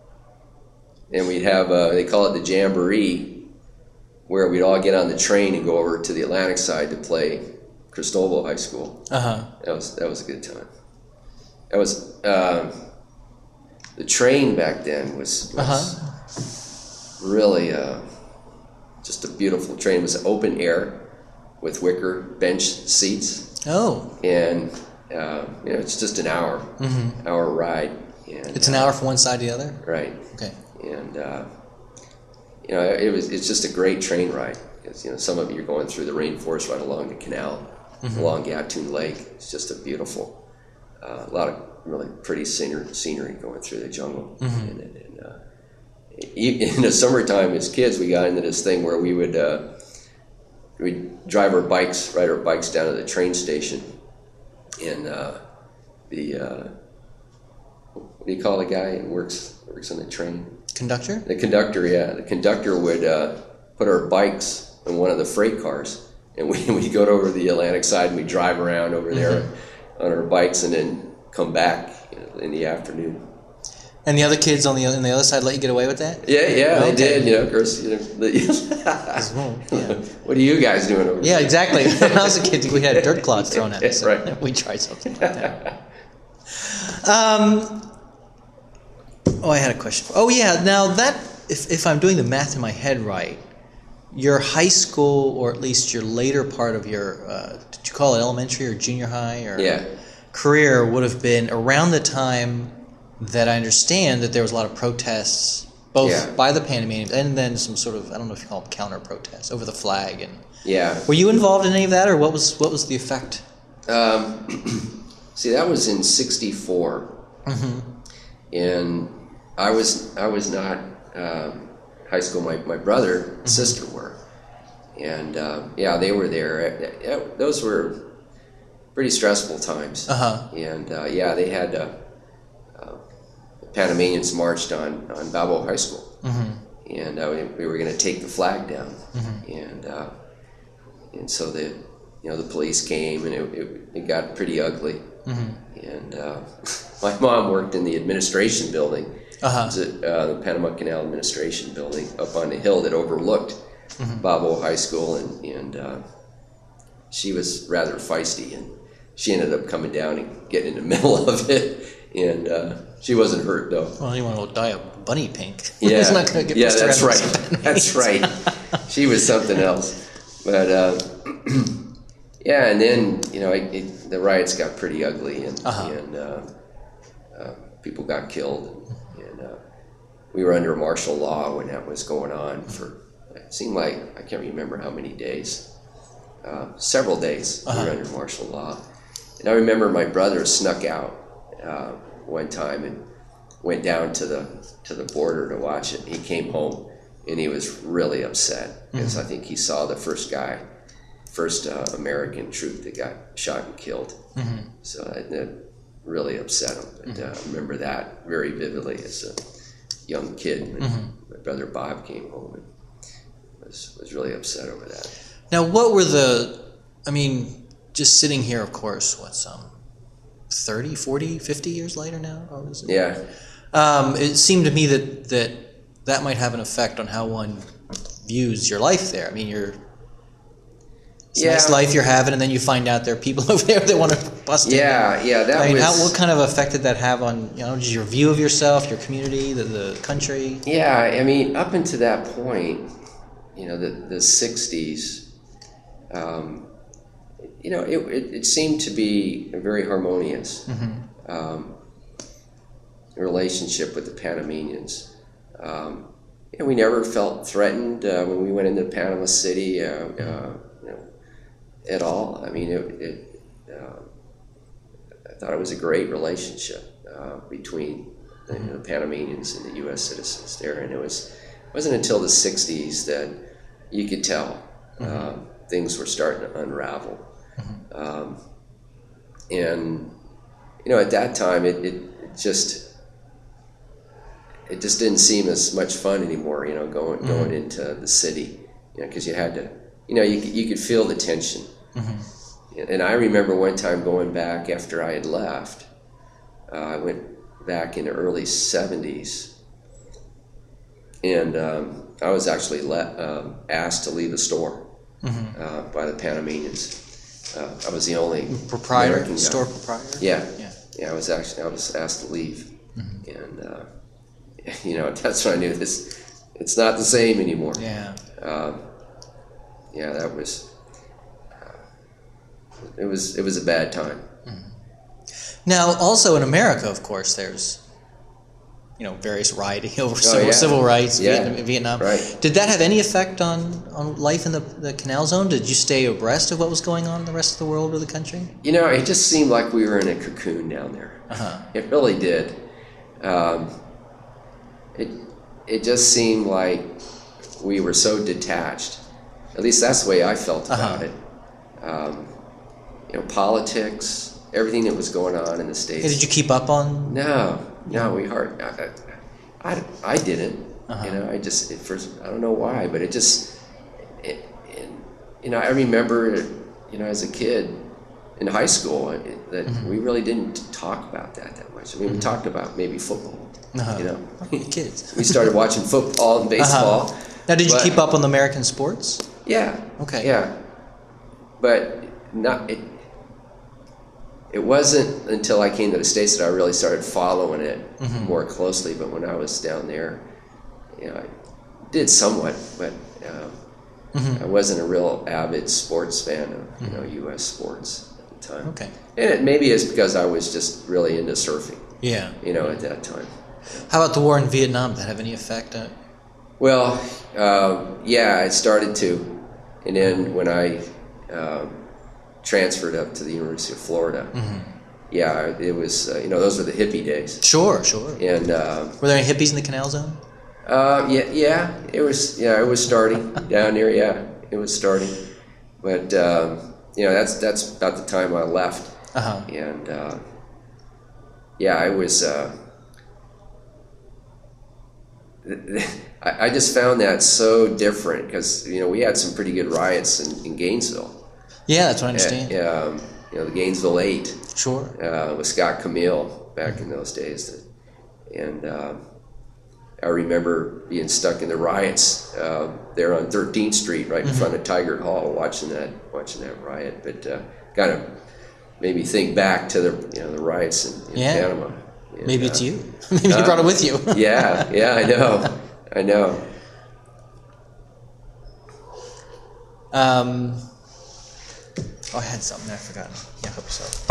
And we'd have uh, they call it the jamboree, where we'd all get on the train and go over to the Atlantic side to play Cristobal High School. Uh huh. That was that was a good time. That was um, the train back then was, was Uh-huh. really uh, just a beautiful train. It was open air with wicker bench seats, Oh, and uh, you know it's just an hour mm-hmm. hour ride. And, It's an hour from one side to the other. right, Okay. and uh, you know it was it's just a great train ride because you know some of it you're going through the rainforest right along the canal, along Gatun Lake. It's just a beautiful, uh, a lot of really pretty scenery, scenery going through the jungle. And, and, and, uh, e- in the summertime, as kids, we got into this thing where we would uh, we'd drive our bikes, ride our bikes down to the train station, and uh, the uh, what do you call the guy who works works on the train? Conductor. The conductor, yeah. The conductor would uh, put our bikes in one of the freight cars, and we we go over to the Atlantic side and we drive around over there on our bikes, and then come back you know, in the afternoon. And the other kids on the on the other side let you get away with that? Yeah, yeah, they Okay. did. You know, of course. You know, the, Yeah. what are you guys doing over Yeah, there? exactly. When I was a kid, we had dirt clods thrown at us. Right. We tried something like that. Um. Oh, I had a question. Oh, yeah. Now that, if if I'm doing the math in my head right, your high school, or at least your later part of your, uh, did you call it elementary or junior high, or Yeah. career would have been around the time that I understand that there was a lot of protests, both Yeah. by the Panamanians and then some sort of, I don't know if you call them counter protests over the flag. And Yeah. were you involved in any of that, or what was what was the effect? Um, see, that was in sixty-four. Mm-hmm. and I was I was not um, high school. My my brother and Mm-hmm. sister were, and um, yeah, they were there. Uh, Those were pretty stressful times. Uh-huh. And uh, yeah, they had uh, uh, Panamanians marched on on Balboa High School, Mm-hmm. and uh, we, we were going to take the flag down, Mm-hmm. and uh, and so the you know the police came, and it it, it got pretty ugly. Mm-hmm. And uh, my mom worked in the administration building, Uh-huh. it was at, uh, the Panama Canal Administration Building up on the hill that overlooked Mm-hmm. Balboa High School, and and uh, she was rather feisty, and she ended up coming down and getting in the middle of it, and uh, she wasn't hurt though. Well, you want to dye a bunny pink. Yeah, It's not going to get yeah, pushed that's around right. with That's some right. She was something else, but uh, yeah, and then you know it, it, the riots got pretty ugly, and Uh-huh. and uh, uh, people got killed, and uh, we were under martial law when that was going on for it seemed like I can't remember how many days, uh, several days Uh-huh. we were under martial law, and I remember my brother snuck out uh, one time and went down to the to the border to watch it. He came home and he was really upset because Mm-hmm. I think he saw the first guy, first uh, American troop that got shot and killed. Mm-hmm. So it, it really upset him. But uh, I remember that very vividly as a young kid when Mm-hmm. my brother Bob came home and was was really upset over that. Now, what were the, I mean, just sitting here, of course, what, some thirty, forty, fifty years later now? Or is it? Yeah, Um, it seemed to me that, that that might have an effect on how one views your life there. I mean, you're, it's a Yeah. nice life you're having, and then you find out there are people over there that want to bust in. yeah, yeah. That I mean, was how, what kind of effect did that have on, you know, just your view of yourself, your community, the, the country? Yeah, I mean, up until that point, you know, the the sixties, um, you know, it, it it seemed to be a very harmonious Mm-hmm. um, relationship with the Panamanians. Um, you know, we never felt threatened uh, when we went into Panama City, uh, uh, you know, at all. I mean, it. it uh, I thought it was a great relationship uh, between the, you know, the Panamanians and the U S citizens there, and it was it wasn't until the sixties that you could tell uh, things were starting to unravel, um, and you know at that time it, it, it just it just didn't seem as much fun anymore. You know, going going into the city, you know, because you had to, you know, you you could feel the tension. Mm-hmm. And I remember one time going back after I had left. Uh, I went back in the early seventies, and um, I was actually let, um, asked to leave a store Mm-hmm. uh, by the Panamanians. Uh, I was the only Proprietor, American guy. store proprietor? Yeah, Yeah. yeah. I was actually I was asked to leave, and uh, you know that's when I knew this. It's not the same anymore. Yeah. Um, yeah, that was. It was it was a bad time. Now, also in America, of course, there's, you know, various rioting over civil, yeah. civil rights, Yeah. Vietnam. Vietnam. Right. Did that have any effect on, on life in the, the Canal Zone? Did you stay abreast of what was going on in the rest of the world or the country? You know, it just seemed like we were in a cocoon down there. Uh-huh. It really did. Um, it it just seemed like we were so detached. At least that's the way I felt about Uh-huh. it. Um, you know, politics, everything that was going on in the States. Hey, did you keep up on? No, no, we hard. I, I, I didn't. Uh-huh. You know, I just at first I don't know why, but it just, it, it, you know, I remember, you know, as a kid in high school it, that Mm-hmm. we really didn't talk about that that much. I mean, we talked about maybe football. Uh-huh. You know, Kids. we started watching football and baseball. Uh-huh. Now, did you but- keep up on the American sports? Yeah. Okay. Yeah, but not it. It wasn't until I came to the States that I really started following it Mm-hmm. more closely. But when I was down there, you know, I did somewhat, but um, Mm-hmm. I wasn't a real avid sports fan of you know U S sports at the time. Okay. And it maybe it's because I was just really into surfing, Yeah. you know, at that time. How about the war in Vietnam? Did that have any effect on it? Well, uh, yeah, it started to, and then when I um, transferred up to the University of Florida, yeah, it was, uh, you know, those were the hippie days. Sure, sure. And, uh, Were there any hippies in the Canal Zone? uh, yeah, yeah, it was, yeah, it was starting down there, yeah, it was starting. But, um, you know, that's, that's about the time I left. Uh-huh. And, uh, yeah, I was, uh, I, I just found that so different because, you know, we had some pretty good riots in, in Gainesville. Yeah, that's what I understand. And, um, you know, the Gainesville Eight. Sure. Uh, with Scott Camille back in those days. And uh, I remember being stuck in the riots uh, there on thirteenth Street, right in mm-hmm. front of Tigard Hall, watching that watching that riot. But uh, kind of made me think back to the you know the riots in, in yeah. Panama. And, Maybe uh, it's you. Maybe uh, you brought it with you. yeah, yeah, I know, I know. Um, oh, I had something I forgot. Yeah, I hope so.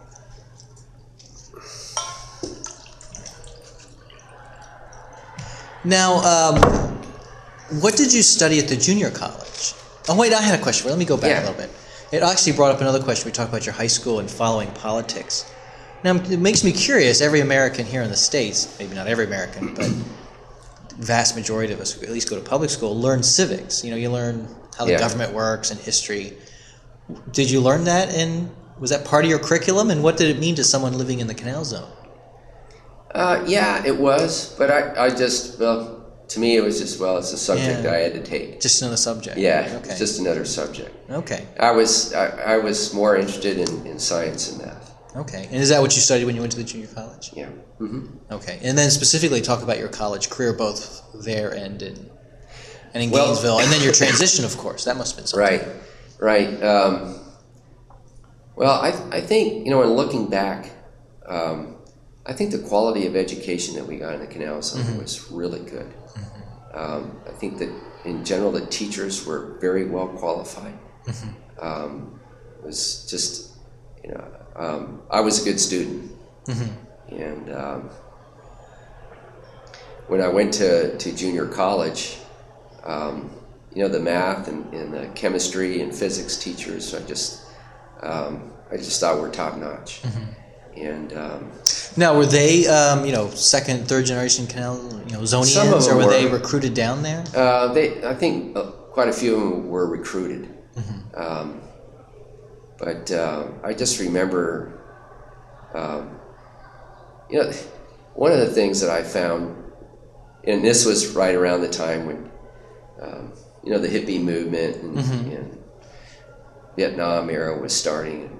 Now, um, what did you study at the junior college? Oh, wait, I had a question. Let me go back yeah. a little bit. It actually brought up another question. We talked about your high school and following politics. Now, it makes me curious. Every American here in the States, maybe not every American, but vast majority of us who at least go to public school, learn civics. You know, you learn how the yeah. government works and history. Did you learn that, and was that part of your curriculum, and what did it mean to someone living in the Canal Zone? Uh, yeah, it was, but I, I just, well, to me it was just, well, it's a subject yeah. I had to take. Just another subject. Yeah, okay. It's just another subject. Okay. I was, I, I was more interested in, in science and math. Okay, and is that what you studied when you went to the junior college? Yeah. Mm-hmm. Okay, and then specifically talk about your college career, both there and in, and in well, Gainesville, and then your transition, of course. That must have been something. Right, right. Um, well, I, I think, you know, in looking back, um, I think the quality of education that we got in the Canal Zone mm-hmm. was really good. Mm-hmm. Um, I think that in general the teachers were very well qualified. Mm-hmm. Um, it was just, you know, um, I was a good student. Mm-hmm. And um, when I went to, to junior college, um, you know, the math and, and the chemistry and physics teachers, I just, um, I just thought were top notch. Mm-hmm. And um, now, were they, um, you know, second, third generation Canal, you know, Zonians, or were, were they recruited down there? Uh, they, I think, uh, quite a few of them were recruited. Mm-hmm. Um, but uh, I just remember, um, you know, one of the things that I found, and this was right around the time when, um, you know, the hippie movement and, mm-hmm. and Vietnam era was starting.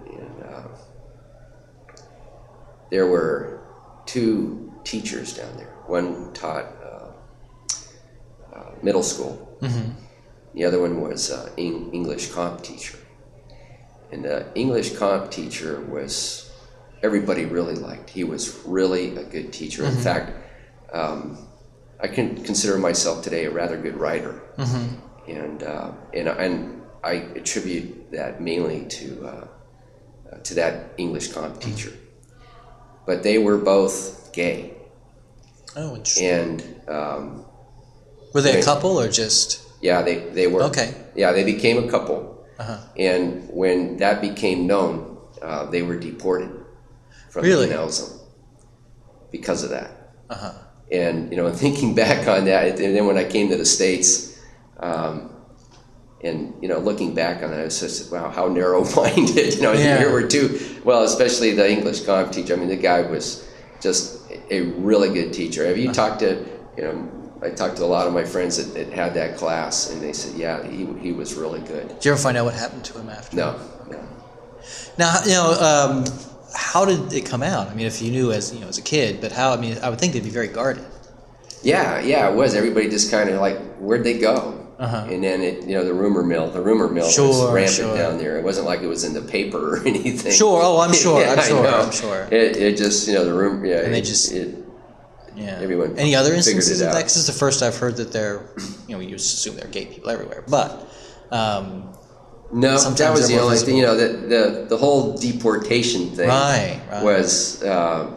There were two teachers down there. One taught uh, uh, middle school. Mm-hmm. The other one was uh, Eng- English comp teacher. And the English comp teacher was, everybody really liked. He was really a good teacher. Mm-hmm. In fact, um, I can consider myself today a rather good writer. Mm-hmm. And, uh, and, and I attribute that mainly to, uh, to that English comp teacher. But they were both gay. Oh, interesting. And um, were they they, a couple or just? Yeah, they, they were. Okay. Yeah, they became a couple. Uh-huh. And when that became known, uh, they were deported from really? the Canal Zone because of that. Uh-huh. And, you know, thinking back on that, and then when I came to the States, um, and, you know, looking back on it, I was just, wow, how narrow-minded. You know, yeah. here were two, well, especially the English comp teacher. I mean, the guy was just a really good teacher. Have you uh-huh. talked to, you know, I talked to a lot of my friends that, that had that class, and they said, yeah, he he was really good. Did you ever find out what happened to him after? No, no. Now, you know, um, how did it come out? I mean, if you knew as, you know, as a kid, but how, I mean, I would think they'd be very guarded. Yeah, yeah, it was. Everybody just kind of like, where'd they go? Uh-huh. And then it, you know, the rumor mill, the rumor mill sure, was rampant sure. down there. It wasn't like it was in the paper or anything. Sure. Oh, I'm sure. yeah, I'm sure. I know. I'm sure. It, it just, you know, the rumor. Yeah. And they it, just. It, yeah. Everyone. Any other instances of that? Because this is the first I've heard that they're, you know, we used to assume they're gay people everywhere, but. Um, no, that was the only thing. You know, the the the whole deportation thing. Right. right. Was. Uh,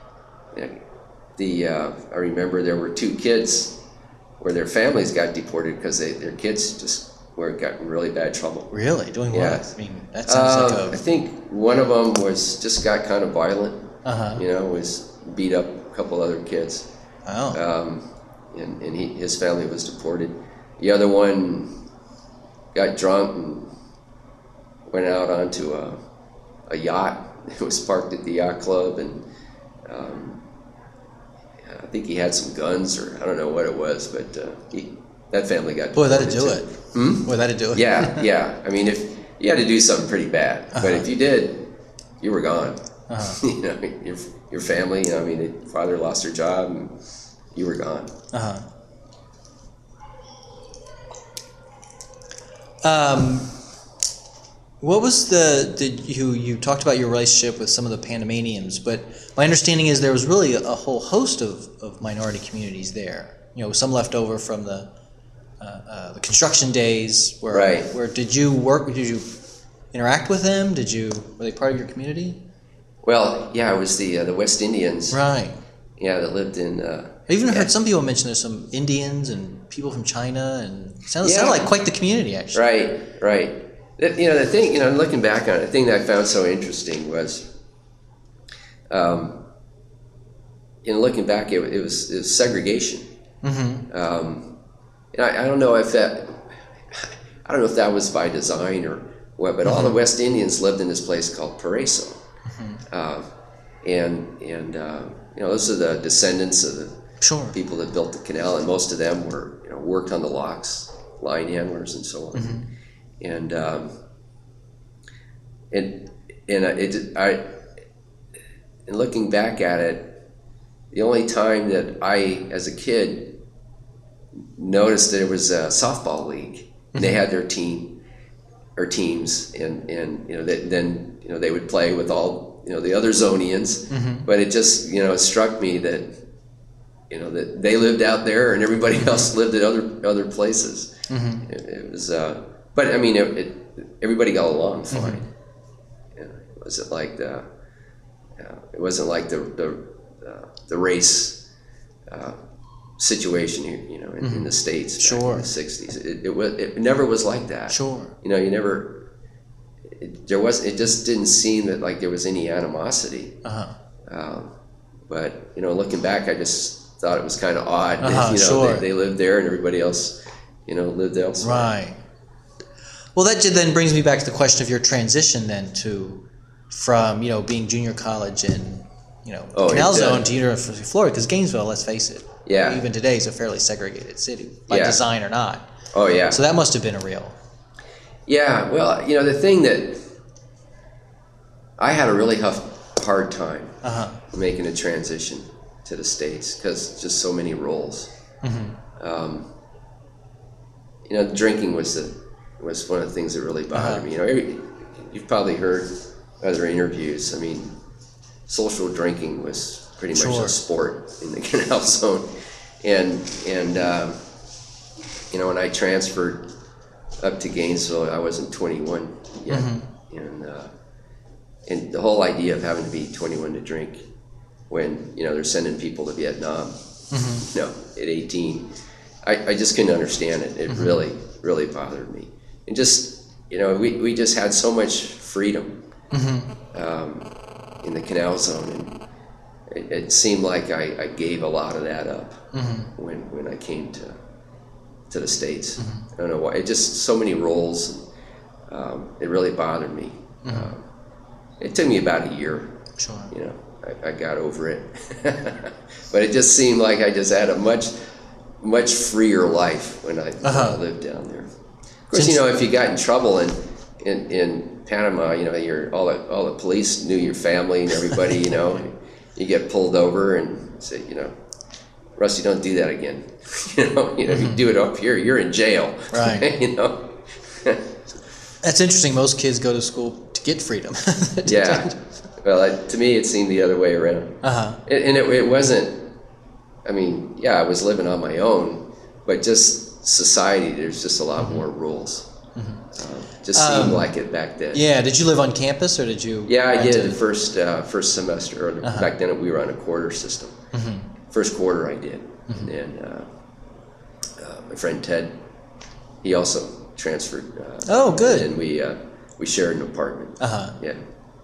the uh, I remember there were two kids where their families got deported because they their kids just where it got in really bad trouble. Really? Doing Yeah. what? I mean, that sounds Um, I like think one of them was just got kind of violent. a... Uh-huh. You know, was beat up a couple other kids, Oh. um, and and he, his family was deported. The other one got drunk and went out onto a, a yacht. It was parked at the yacht club, and um, I think he had some guns, or I don't know what it was, but uh, he, that family got Boy, that'd deported do too. it. Hmm? Boy, that'd do it. Yeah, yeah. I mean, if you had to do something pretty bad, Uh-huh. but if you did, you were gone. Uh-huh. You know, your your family. You know, I mean, your father lost their job, and you were gone. Uh-huh. Um, what was the, did you, you talked about your relationship with some of the Panamanians, but my understanding is there was really a, a whole host of, of minority communities there. You know, some left over from the, uh, uh, the construction days where, Right. where did you work, did you interact with them? Did you, were they part of your community? Well, yeah, it was the uh, the West Indians. Right. Yeah, that lived in. Uh, I even yeah. heard some people mention there's some Indians and people from China, and it sounded, Yeah. sounded like quite the community, actually. Right, right. The- you know, the thing, you know, looking back on it, the thing that I found so interesting was, um, you know, looking back, it, it was it was segregation. Mm-hmm. Um, and I, I don't know if that, I don't know if that was by design or what, but all the West Indians lived in this place called Paraiso. Uh, and and uh, you know, those are the descendants of the Sure. people that built the canal, and most of them were, you know, worked on the locks, line handlers, and so on. Mm-hmm. And um, and and it I and looking back at it, the only time that I, as a kid, noticed that it was a softball league, and they had their team or teams, and and you know that then you know they would play with all, you know, the other Zonians, Mm-hmm. but it just, you know, it struck me that, you know, that they lived out there and everybody else lived at other other places. Mm-hmm. It, it was, uh, but I mean, it, it, everybody got along fine. Mm-hmm. You know, it wasn't like the, uh, it wasn't like the the uh, the race uh, situation here, you know, in, in the States back Sure. in the sixties. It, it was it never was like that. Sure. You know, you never. It, there was. It just didn't seem that like there was any animosity. Uh-huh. Um, but you know, looking back, I just thought it was kind of odd. That, Uh-huh, you know, sure. they, they lived there and everybody else, you know, lived elsewhere. Right. Well, that then brings me back to the question of your transition then to, from, you know, being junior college in, you know, Oh, Canal it did. Zone to University of Florida, because Gainesville, let's face it, Yeah. even today is a fairly segregated city, by Yeah. design or not. Oh yeah. So that must have been a real. Yeah. Well, you know, the thing that I had a really tough, hard time Uh-huh. making a transition to the States because just so many roles. Mm-hmm. Um, you know, drinking was the was one of the things that really bothered Uh-huh. me. You know, every, you've probably heard other interviews. I mean, social drinking was pretty much Sure. a sport in the Canal Zone, and and um, you know, when I transferred up to Gainesville, I wasn't twenty-one yet, Mm-hmm. and uh, and the whole idea of having to be twenty-one to drink when, you know, they're sending people to Vietnam, Mm-hmm. you know, at eighteen, I, I just couldn't understand it. It Mm-hmm. really, really bothered me. And just, you know, we, we just had so much freedom Mm-hmm. um, in the Canal Zone, and it, it seemed like I, I gave a lot of that up Mm-hmm. when when I came to to the States. Mm-hmm. I don't know why. It just so many roles. Um, it really bothered me. Mm-hmm. Um, it took me about a year. Sure. You know, I, I got over it, but it just seemed like I just had a much much freer life when I, when I Uh-huh. lived down there. Of course, you know, if you got in trouble in in, in Panama, you know, your all the all the police knew your family and everybody. You know, you get pulled over and say, you know, Rusty, don't do that again. You know, you know, Mm-hmm. if you do it up here, you're in jail. Right. You know. That's interesting. Most kids go to school to get freedom. Yeah. Well, it, to me, it seemed the other way around. Uh-huh. And, and it, it wasn't. I mean, yeah, I was living on my own, but just society. There's just a lot more rules. Uh, just seemed Um, like it back then. Yeah. Did you live on campus or did you? Yeah, I rent did a- the first uh, first semester. Or Uh-huh. Back then, we were on a quarter system. Mhm. First quarter, I did, Mm-hmm. and uh, uh, my friend Ted, he also transferred. Uh, Oh, good. And we uh, we shared an apartment. Uh huh. Yeah.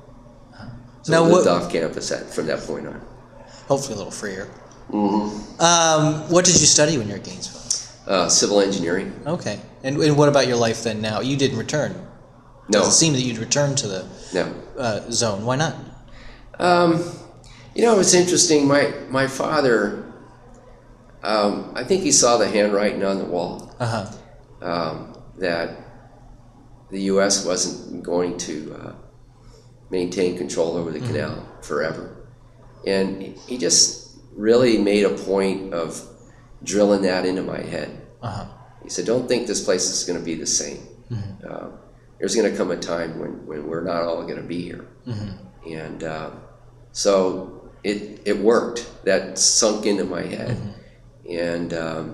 So Now we lived what- off campus at, from that point on. Hopefully a little freer. Mm-hmm. Um, what did you study when you were at Gainesville? Uh, civil engineering. Okay. And, and what about your life then now? You didn't return. No. Doesn't seem that you'd return to the No. uh, zone. Why not? Um, you know, it's interesting. My my father, um, I think he saw the handwriting on the wall. Uh huh. Um, that the U S wasn't going to uh, maintain control over the Mm-hmm. canal forever. And he just really made a point of drilling that into my head. Uh huh. He said, don't think this place is going to be the same. Mm-hmm. Uh, there's going to come a time when, when we're not all going to be here. Mm-hmm. And uh, so it, it worked. That sunk into my head. Mm-hmm. And um,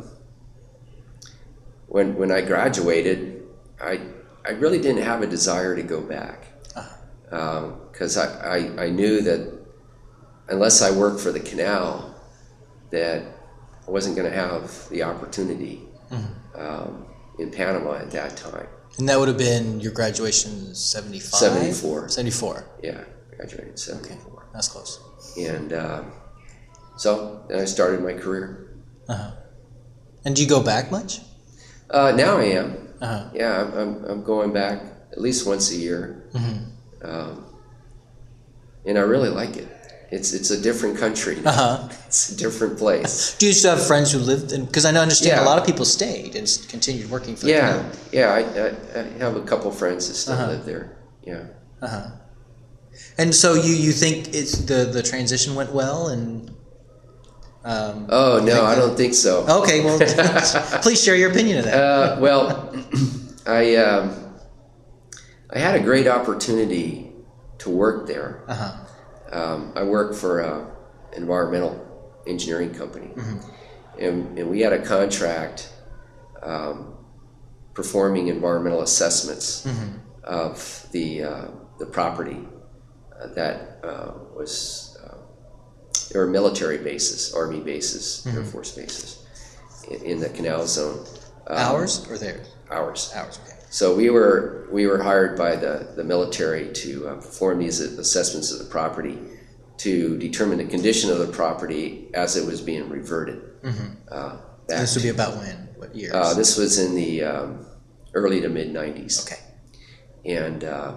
when, when I graduated, I, I really didn't have a desire to go back. Because um, I, I, I knew that unless I worked for the canal, that I wasn't going to have the opportunity Mm-hmm. um, in Panama at that time. And that would have been your graduation seventy-five? seventy-four. seventy-four. Yeah, graduated in seventy-four. Okay. That's close. And uh, so then I started my career. Uh-huh. And do you go back much? Uh, now I am. Uh-huh. Yeah, I'm, I'm, I'm going back at least once a year. Mm-hmm. Um, and I really like it. It's it's a different country now. Uh-huh. It's a different place. Do you still have friends who lived in, because I understand Yeah. a lot of people stayed and s- continued working for the Yeah, canal. yeah. I, I, I have a couple friends that still Uh-huh. live there. Yeah. Uh-huh. And so you, you think it's the, the transition went well and um, Oh you no, think I that- don't think so. Okay, well please share your opinion of that. Uh, well, I um, I had a great opportunity to work there. Uh-huh. Um, I worked for an environmental engineering company, Mm-hmm. and, and we had a contract um, performing environmental assessments Mm-hmm. of the uh, the property uh, that uh, was. Uh, there were military bases, Army bases, Mm-hmm. Air Force bases in, in the canal zone. Um, Ours or theirs? Ours. Ours, okay. So we were we were hired by the, the military to uh, perform these assessments of the property to determine the condition of the property as it was being reverted. Mm-hmm. Uh, back This would be to- about when? What years? uh, this was in the um, early to mid nineties. Okay. And uh,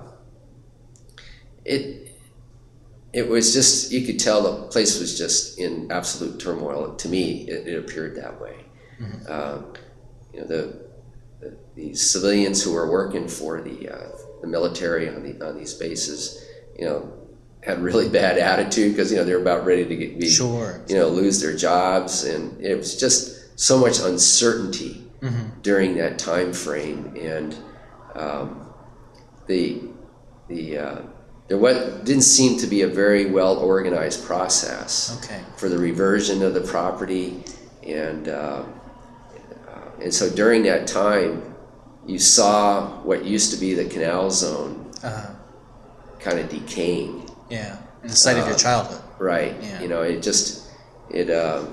it it was just, you could tell the place was just in absolute turmoil. To me, it, it appeared that way. Mm-hmm. Uh, you know, the, the the civilians who were working for the uh, the military on the on these bases, you know, had really bad attitude because you know they're about ready to get be, Sure. you know, lose their jobs, and it was just so much uncertainty Mm-hmm. during that time frame, and um, the the uh, there was, didn't seem to be a very well organized process Okay. for the reversion of the property, and uh, uh, and so during that time, you saw what used to be the canal zone Uh-huh. kind of decaying. Yeah. In the site of your Uh, childhood. Right. Yeah. You know, it just it um,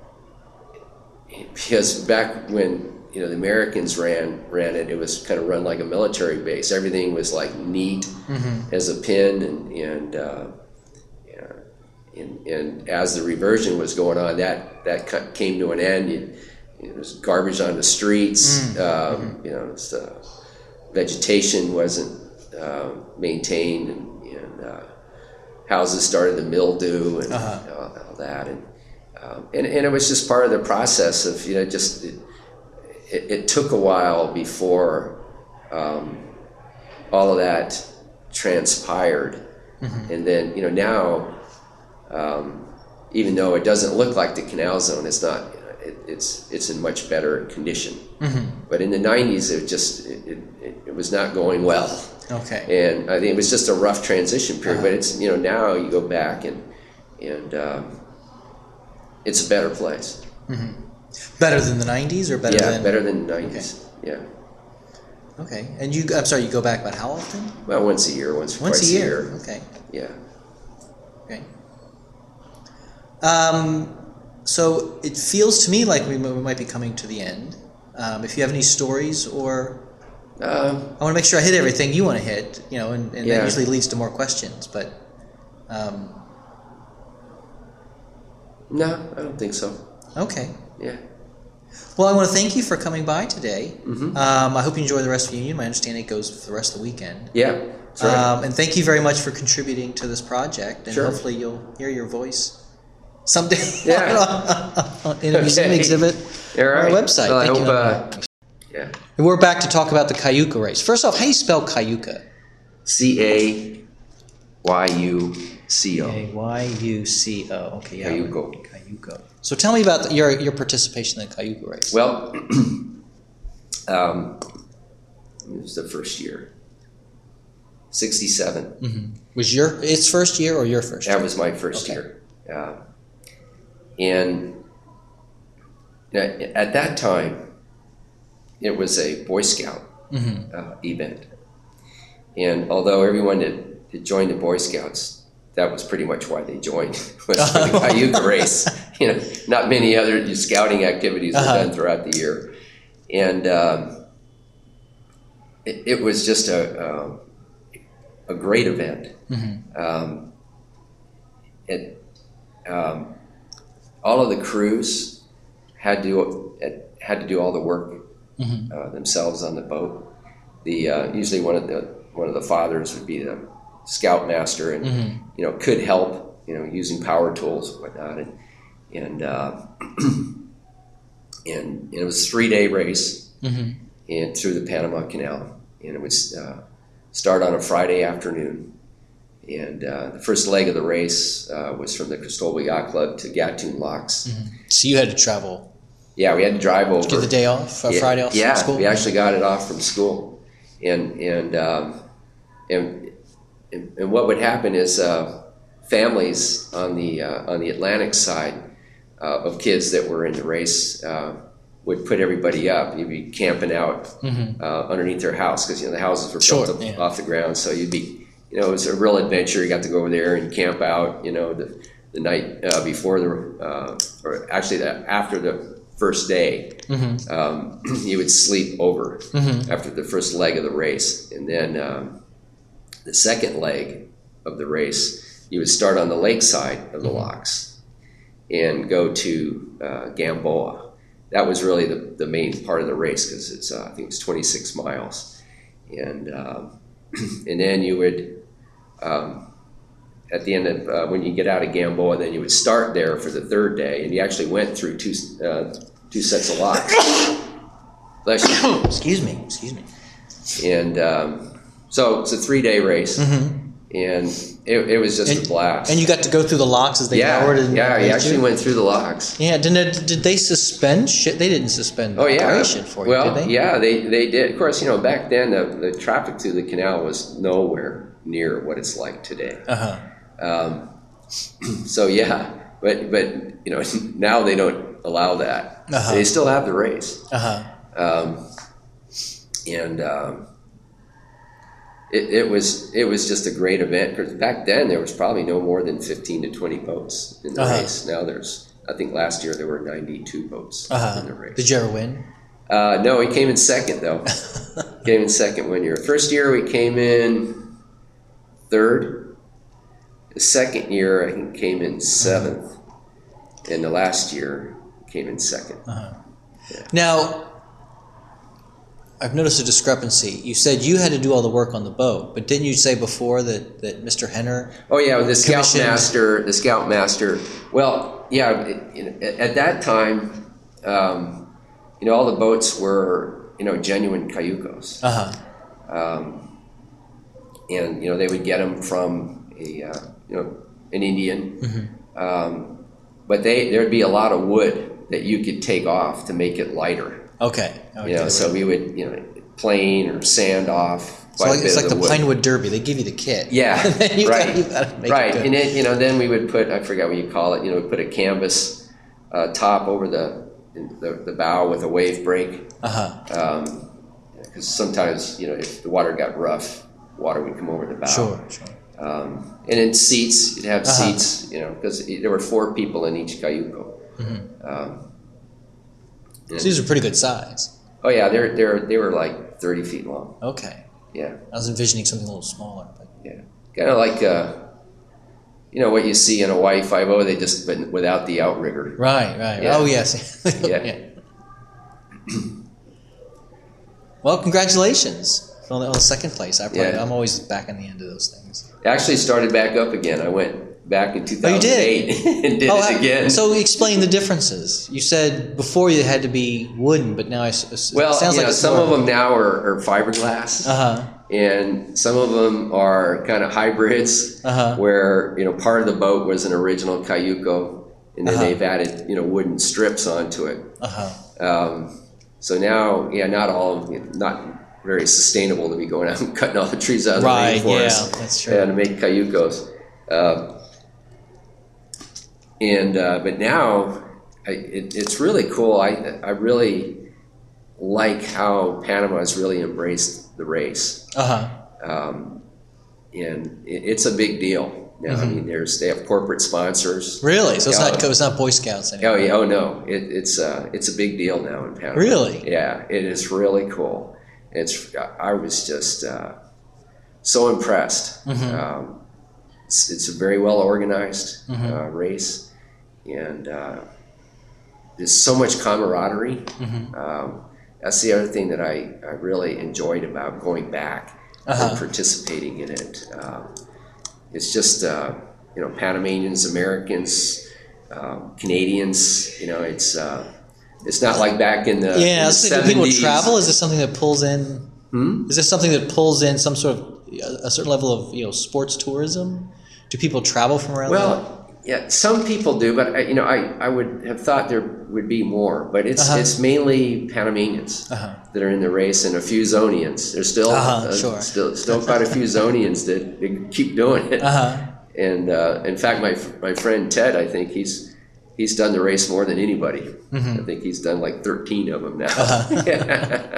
because back when you know the Americans ran ran it, it was kind of run like a military base. Everything was like neat Mm-hmm. as a pin, and and, uh, yeah, and and as the reversion was going on, that that ca- came to an end. You, it was garbage on the streets. Mm. Um, Mm-hmm. You know, it's, uh, vegetation wasn't uh, maintained, and, and uh, houses started to mildew and Uh-huh. all, all that, and, um, and and it was just part of the process of you know just it, it, it took a while before um, all of that transpired, Mm-hmm. and then you know now um, even though it doesn't look like the canal zone, it's not. It, it's it's in much better condition, Mm-hmm. but in the nineties it just it, it, it was not going well. Okay. And I think it was just a rough transition period. Uh-huh. But it's you know now you go back and and um, it's a better place. Mm-hmm. Better than the nineties or better yeah, than? better than the nineties. Yeah. Okay. And you, I'm sorry, you go back about how often? Well, once a year, once Once twice a year. Okay. Yeah. Okay. Um, so it feels to me like we, m- we might be coming to the end. Um, if you have any stories or Uh, I want to make sure I hit everything you want to hit, you know, and, and Yeah. that usually leads to more questions. But um, no, I don't think so. okay. Yeah. Well, I want to thank you for coming by today. Mm-hmm. Um, I hope you enjoy the rest of Union. My understanding it goes for the rest of the weekend. Yeah. That's right. Um, and thank you very much for contributing to this project. And Sure. hopefully you'll hear your voice someday Yeah. in a museum Okay. exhibit All on our right. website. Well, I Thank hope, you. uh, yeah. And we're back to talk about the Cayuca race. First off, how do you spell Cayuca? C A Y U C O. A Y U C O. Okay, yeah. Cayuco. Cayuco. So tell me about the, your your participation in the Cayuca race. Well, um, it was the first year. sixty-seven. Mm-hmm. Was your its first year or your first year? That was my first Okay. year. Uh, and at at that time, it was a Boy Scout Mm-hmm. uh, event. And although everyone that, that joined the Boy Scouts, that was pretty much why they joined, was for the Cayuca race. You know, not many other scouting activities were Uh-huh. done throughout the year. And um, it, it was just a, a, a great event. Mm-hmm. Um, it, um, all of the crews had to had to do all the work Mm-hmm. uh, themselves on the boat. The uh, usually one of the one of the fathers would be the scoutmaster, and Mm-hmm. you know could help, you know, using power tools and whatnot, and and uh, and it was a three day race, Mm-hmm. and through the Panama Canal, and it would uh, start on a Friday afternoon. And uh, the first leg of the race uh, was from the Cristobal Yacht Club to Gatun Locks. Mm-hmm. So you had to travel. Yeah, we had to drive over. Get the day off, uh, yeah, Friday off yeah, from school? we actually got it off from school, and and um, and, and and what would happen is uh, families on the uh, on the Atlantic side uh, of kids that were in the race uh, would put everybody up. You'd be camping out Mm-hmm. uh, underneath their house because you know the houses were Sure, built up yeah. off the ground, so you'd be. You know, it was a real adventure. You got to go over there and camp out. You know, the the night uh, before the, uh, or actually the, after the first day, Mm-hmm. um, you would sleep over Mm-hmm. after the first leg of the race, and then um, the second leg of the race, you would start on the lakeside of the locks and go to uh, Gamboa. That was really the, the main part of the race because it's uh, I think it's twenty-six miles, and um, and then you would. Um, at the end of uh, when you get out of Gamboa, then you would start there for the third day, and you actually went through two uh, two sets of locks. Bless you. Excuse me. Excuse me. And um, so it's a three day race, Mm-hmm. and it, it was just And- a blast. And you got to go through the locks as they yeah, lowered and yeah, you raised actually you? went through the locks. Yeah. Did it, did they suspend shit? They didn't suspend the Oh yeah, operation for you, well, did they? yeah, they they did. Of course, you know back then the, the traffic through the canal was nowhere near what it's like today. Uh huh. Um, so yeah, but but you know now they don't allow that. Uh-huh. They still have the race, Uh huh. um, and um, it, it was it was just a great event. Because back then there was probably no more than fifteen to twenty boats in the Uh-huh. race. Now there's I think last year there were ninety-two boats Uh in the huh. race. Did you ever win? Uh, no, he came in second though. Came in second one year. First year we came in third. The second year I think came in seventh, and the last year came in second. Uh-huh. Now, I've noticed a discrepancy. You said you had to do all the work on the boat, but didn't you say before that, that Mister Henner? Oh yeah, the Commissioned- scoutmaster. The scoutmaster. Well, yeah. it- you know, at, at that time, um, you know, all the boats were you know genuine cayucos, Uh huh. um, and you know they would get them from a uh, you know an Indian. Mm-hmm. Um, but they there'd be a lot of wood that you could take off to make it lighter. Okay. okay. You know, so we would you know plane or sand off So quite like, a bit it's like of the the wood. Pinewood Derby. They give you the kit. Yeah, And then you right, gotta, you gotta make right. it good. And then you know then we would put I forgot what you call it. You know, we put a canvas uh, top over the, the the bow with a wave break. Uh huh. Because sometimes you know if the water got rough, water would come over the bow. Sure. Sure. Um, and in seats, you'd have Uh-huh. seats, you know, because there were four people in each cayuco. Mm-hmm. Um, So these are pretty good size. oh yeah, they're they're they were like thirty feet long. Okay. Yeah. I was envisioning something a little smaller. But. Yeah. Kind of like, uh, you know, what you see in a Y fifty, they just, but without the outrigger. Right, right. Yeah. Oh, yes. Yeah. Yeah. Well, congratulations on the, on the second place. I probably, Yeah. I'm always back on the end of those things. It actually started back up again. I went back in two thousand eight Oh, you did? and did Oh, it I- again. So explain the differences. You said before you had to be wooden, but now I, s- it well, sounds you like know, it's some more- of them now are, are fiberglass. Uh-huh. And some of them are kind of hybrids, Uh-huh. where, you know, part of the boat was an original Cayuco, and then Uh-huh. they've added, you know, wooden strips onto it. Uh-huh. Um, so now, yeah, not all of them, not very sustainable to be going out and cutting all the trees out of Right, the rainforest. yeah, that's true. Yeah, to make Cayucos. Uh, and uh, but now, I, it, it's really cool. I I really like how Panama has really embraced the race. Uh-huh. Um, and it, it's a big deal now. Mm-hmm. I mean, there's they have corporate sponsors. Really? So it's Yeah. not it's not Boy Scouts Oh anymore. yeah, oh no, it, it's uh, it's a big deal now in Panama. Really? Yeah, it is really cool. It's I was just uh, so impressed. Mm-hmm. Um, it's, it's a very well organized Mm-hmm. uh, race, and uh, there's so much camaraderie. Mm-hmm. Um, that's the other thing that I, I really enjoyed about going back Uh-huh. and participating in it. Um, it's just, uh, you know, Panamanians, Americans, um, Canadians, you know, it's uh, it's not like back in the, in Yeah, the so do people seventies. travel? Is this something that pulls in? Hmm? Is this something that pulls in some sort of a certain level of you know sports tourism? Do people travel from around? Well, yeah, some people do, but I, you know, I, I would have thought there would be more, but it's Uh-huh. it's mainly Panamanians Uh-huh. that are in the race, and a few Zonians. There's still Uh-huh, uh, sure. still still quite a few Zonians that, that keep doing it. Uh huh. And uh, in fact, my my friend Ted, I think he's he's done the race more than anybody. Mm-hmm. I think he's done like thirteen of them now. Uh-huh.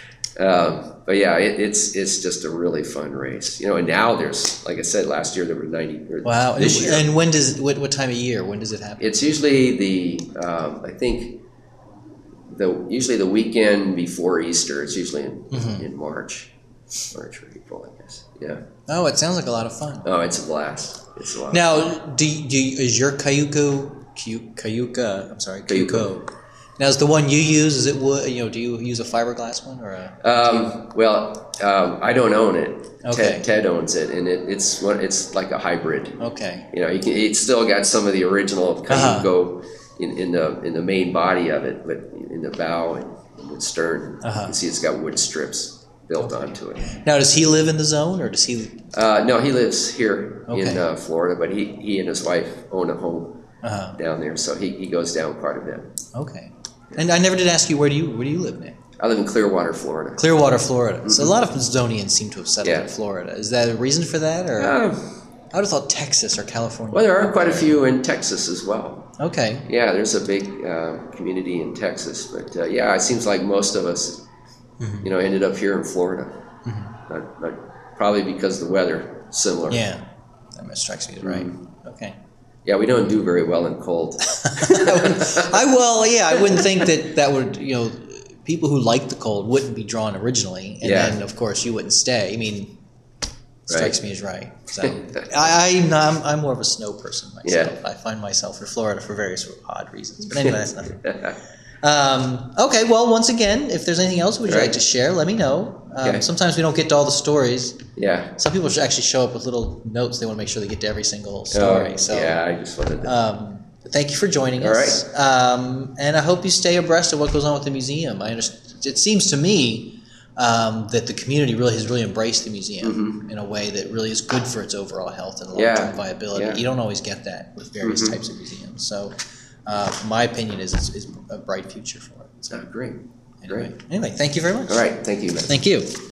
um, but yeah, it, it's it's just a really fun race, you know. And now there's, like I said, last year there were ninety. Or Wow. And, This year, and when does what, what time of year? When does it happen? it's usually the um, I think the usually the weekend before Easter. It's usually in, Mm-hmm. in March, March or April, I guess. Yeah. Oh, it sounds like a lot of fun. Oh, it's a blast. It's a lot. Now, do you, do you, is your Cayuco, Cayu- Cayuca, I'm sorry, Cayuco. Now, is the one you use, is it wood, you know, do you use a fiberglass one or a? Um, well, um, I don't own it. Okay. Ted, Ted owns it, and it, it's one. It's like a hybrid. Okay. You know, you can. It's still got some of the original Uh-huh. Cayuco in, in the in the main body of it, but in the bow and in the stern, Uh-huh. you can see it's got wood strips built onto it. Now, does he live in the zone or does he? Uh, no, he lives here Okay. in uh, Florida, but he, he and his wife own a home Uh-huh. down there, so he, he goes down quite a bit. Okay. And I never did ask you, where do you, where do you live now? I live in Clearwater, Florida. Clearwater, Florida. So a lot of Zonians seem to have settled Yeah. in Florida. Is that a reason for that, or Uh, I would have thought Texas or California? well, there are quite a few in Texas as well. Okay. Yeah, there's a big uh, community in Texas, but uh, yeah, it seems like most of us, you know, ended up here in Florida. Not, not, probably because the weather similar. Yeah, that strikes me as right. Mm-hmm. Okay. Yeah, we don't do very well in cold. I well, yeah, I wouldn't think that that would you know people who like the cold wouldn't be drawn originally, and Yeah. then of course you wouldn't stay. I mean, strikes Right. me as right. So I, I'm, I'm I'm more of a snow person myself. Yeah. I find myself in Florida for various odd reasons. But anyway, that's nothing. Um, okay, well, once again, if there's anything else would you Right. like to share, let me know. Um, Okay. Sometimes we don't get to all the stories. Yeah. Some people should actually show up with little notes. They want to make sure they get to every single story. Oh, so, yeah, I just wanted to. um, thank you for joining All us. Um, and I hope you stay abreast of what goes on with the museum. I understand. It seems to me um, that the community really has really embraced the museum in a way that really is good for its overall health and long-term Mm-hmm. Yeah. viability. Yeah. You don't always get that with various Mhm. types of museums. So, uh, my opinion is it's, it's a bright future for it. So, Oh, great. anyway, Great. anyway, thank you very much. All right. Thank you, man. Thank you.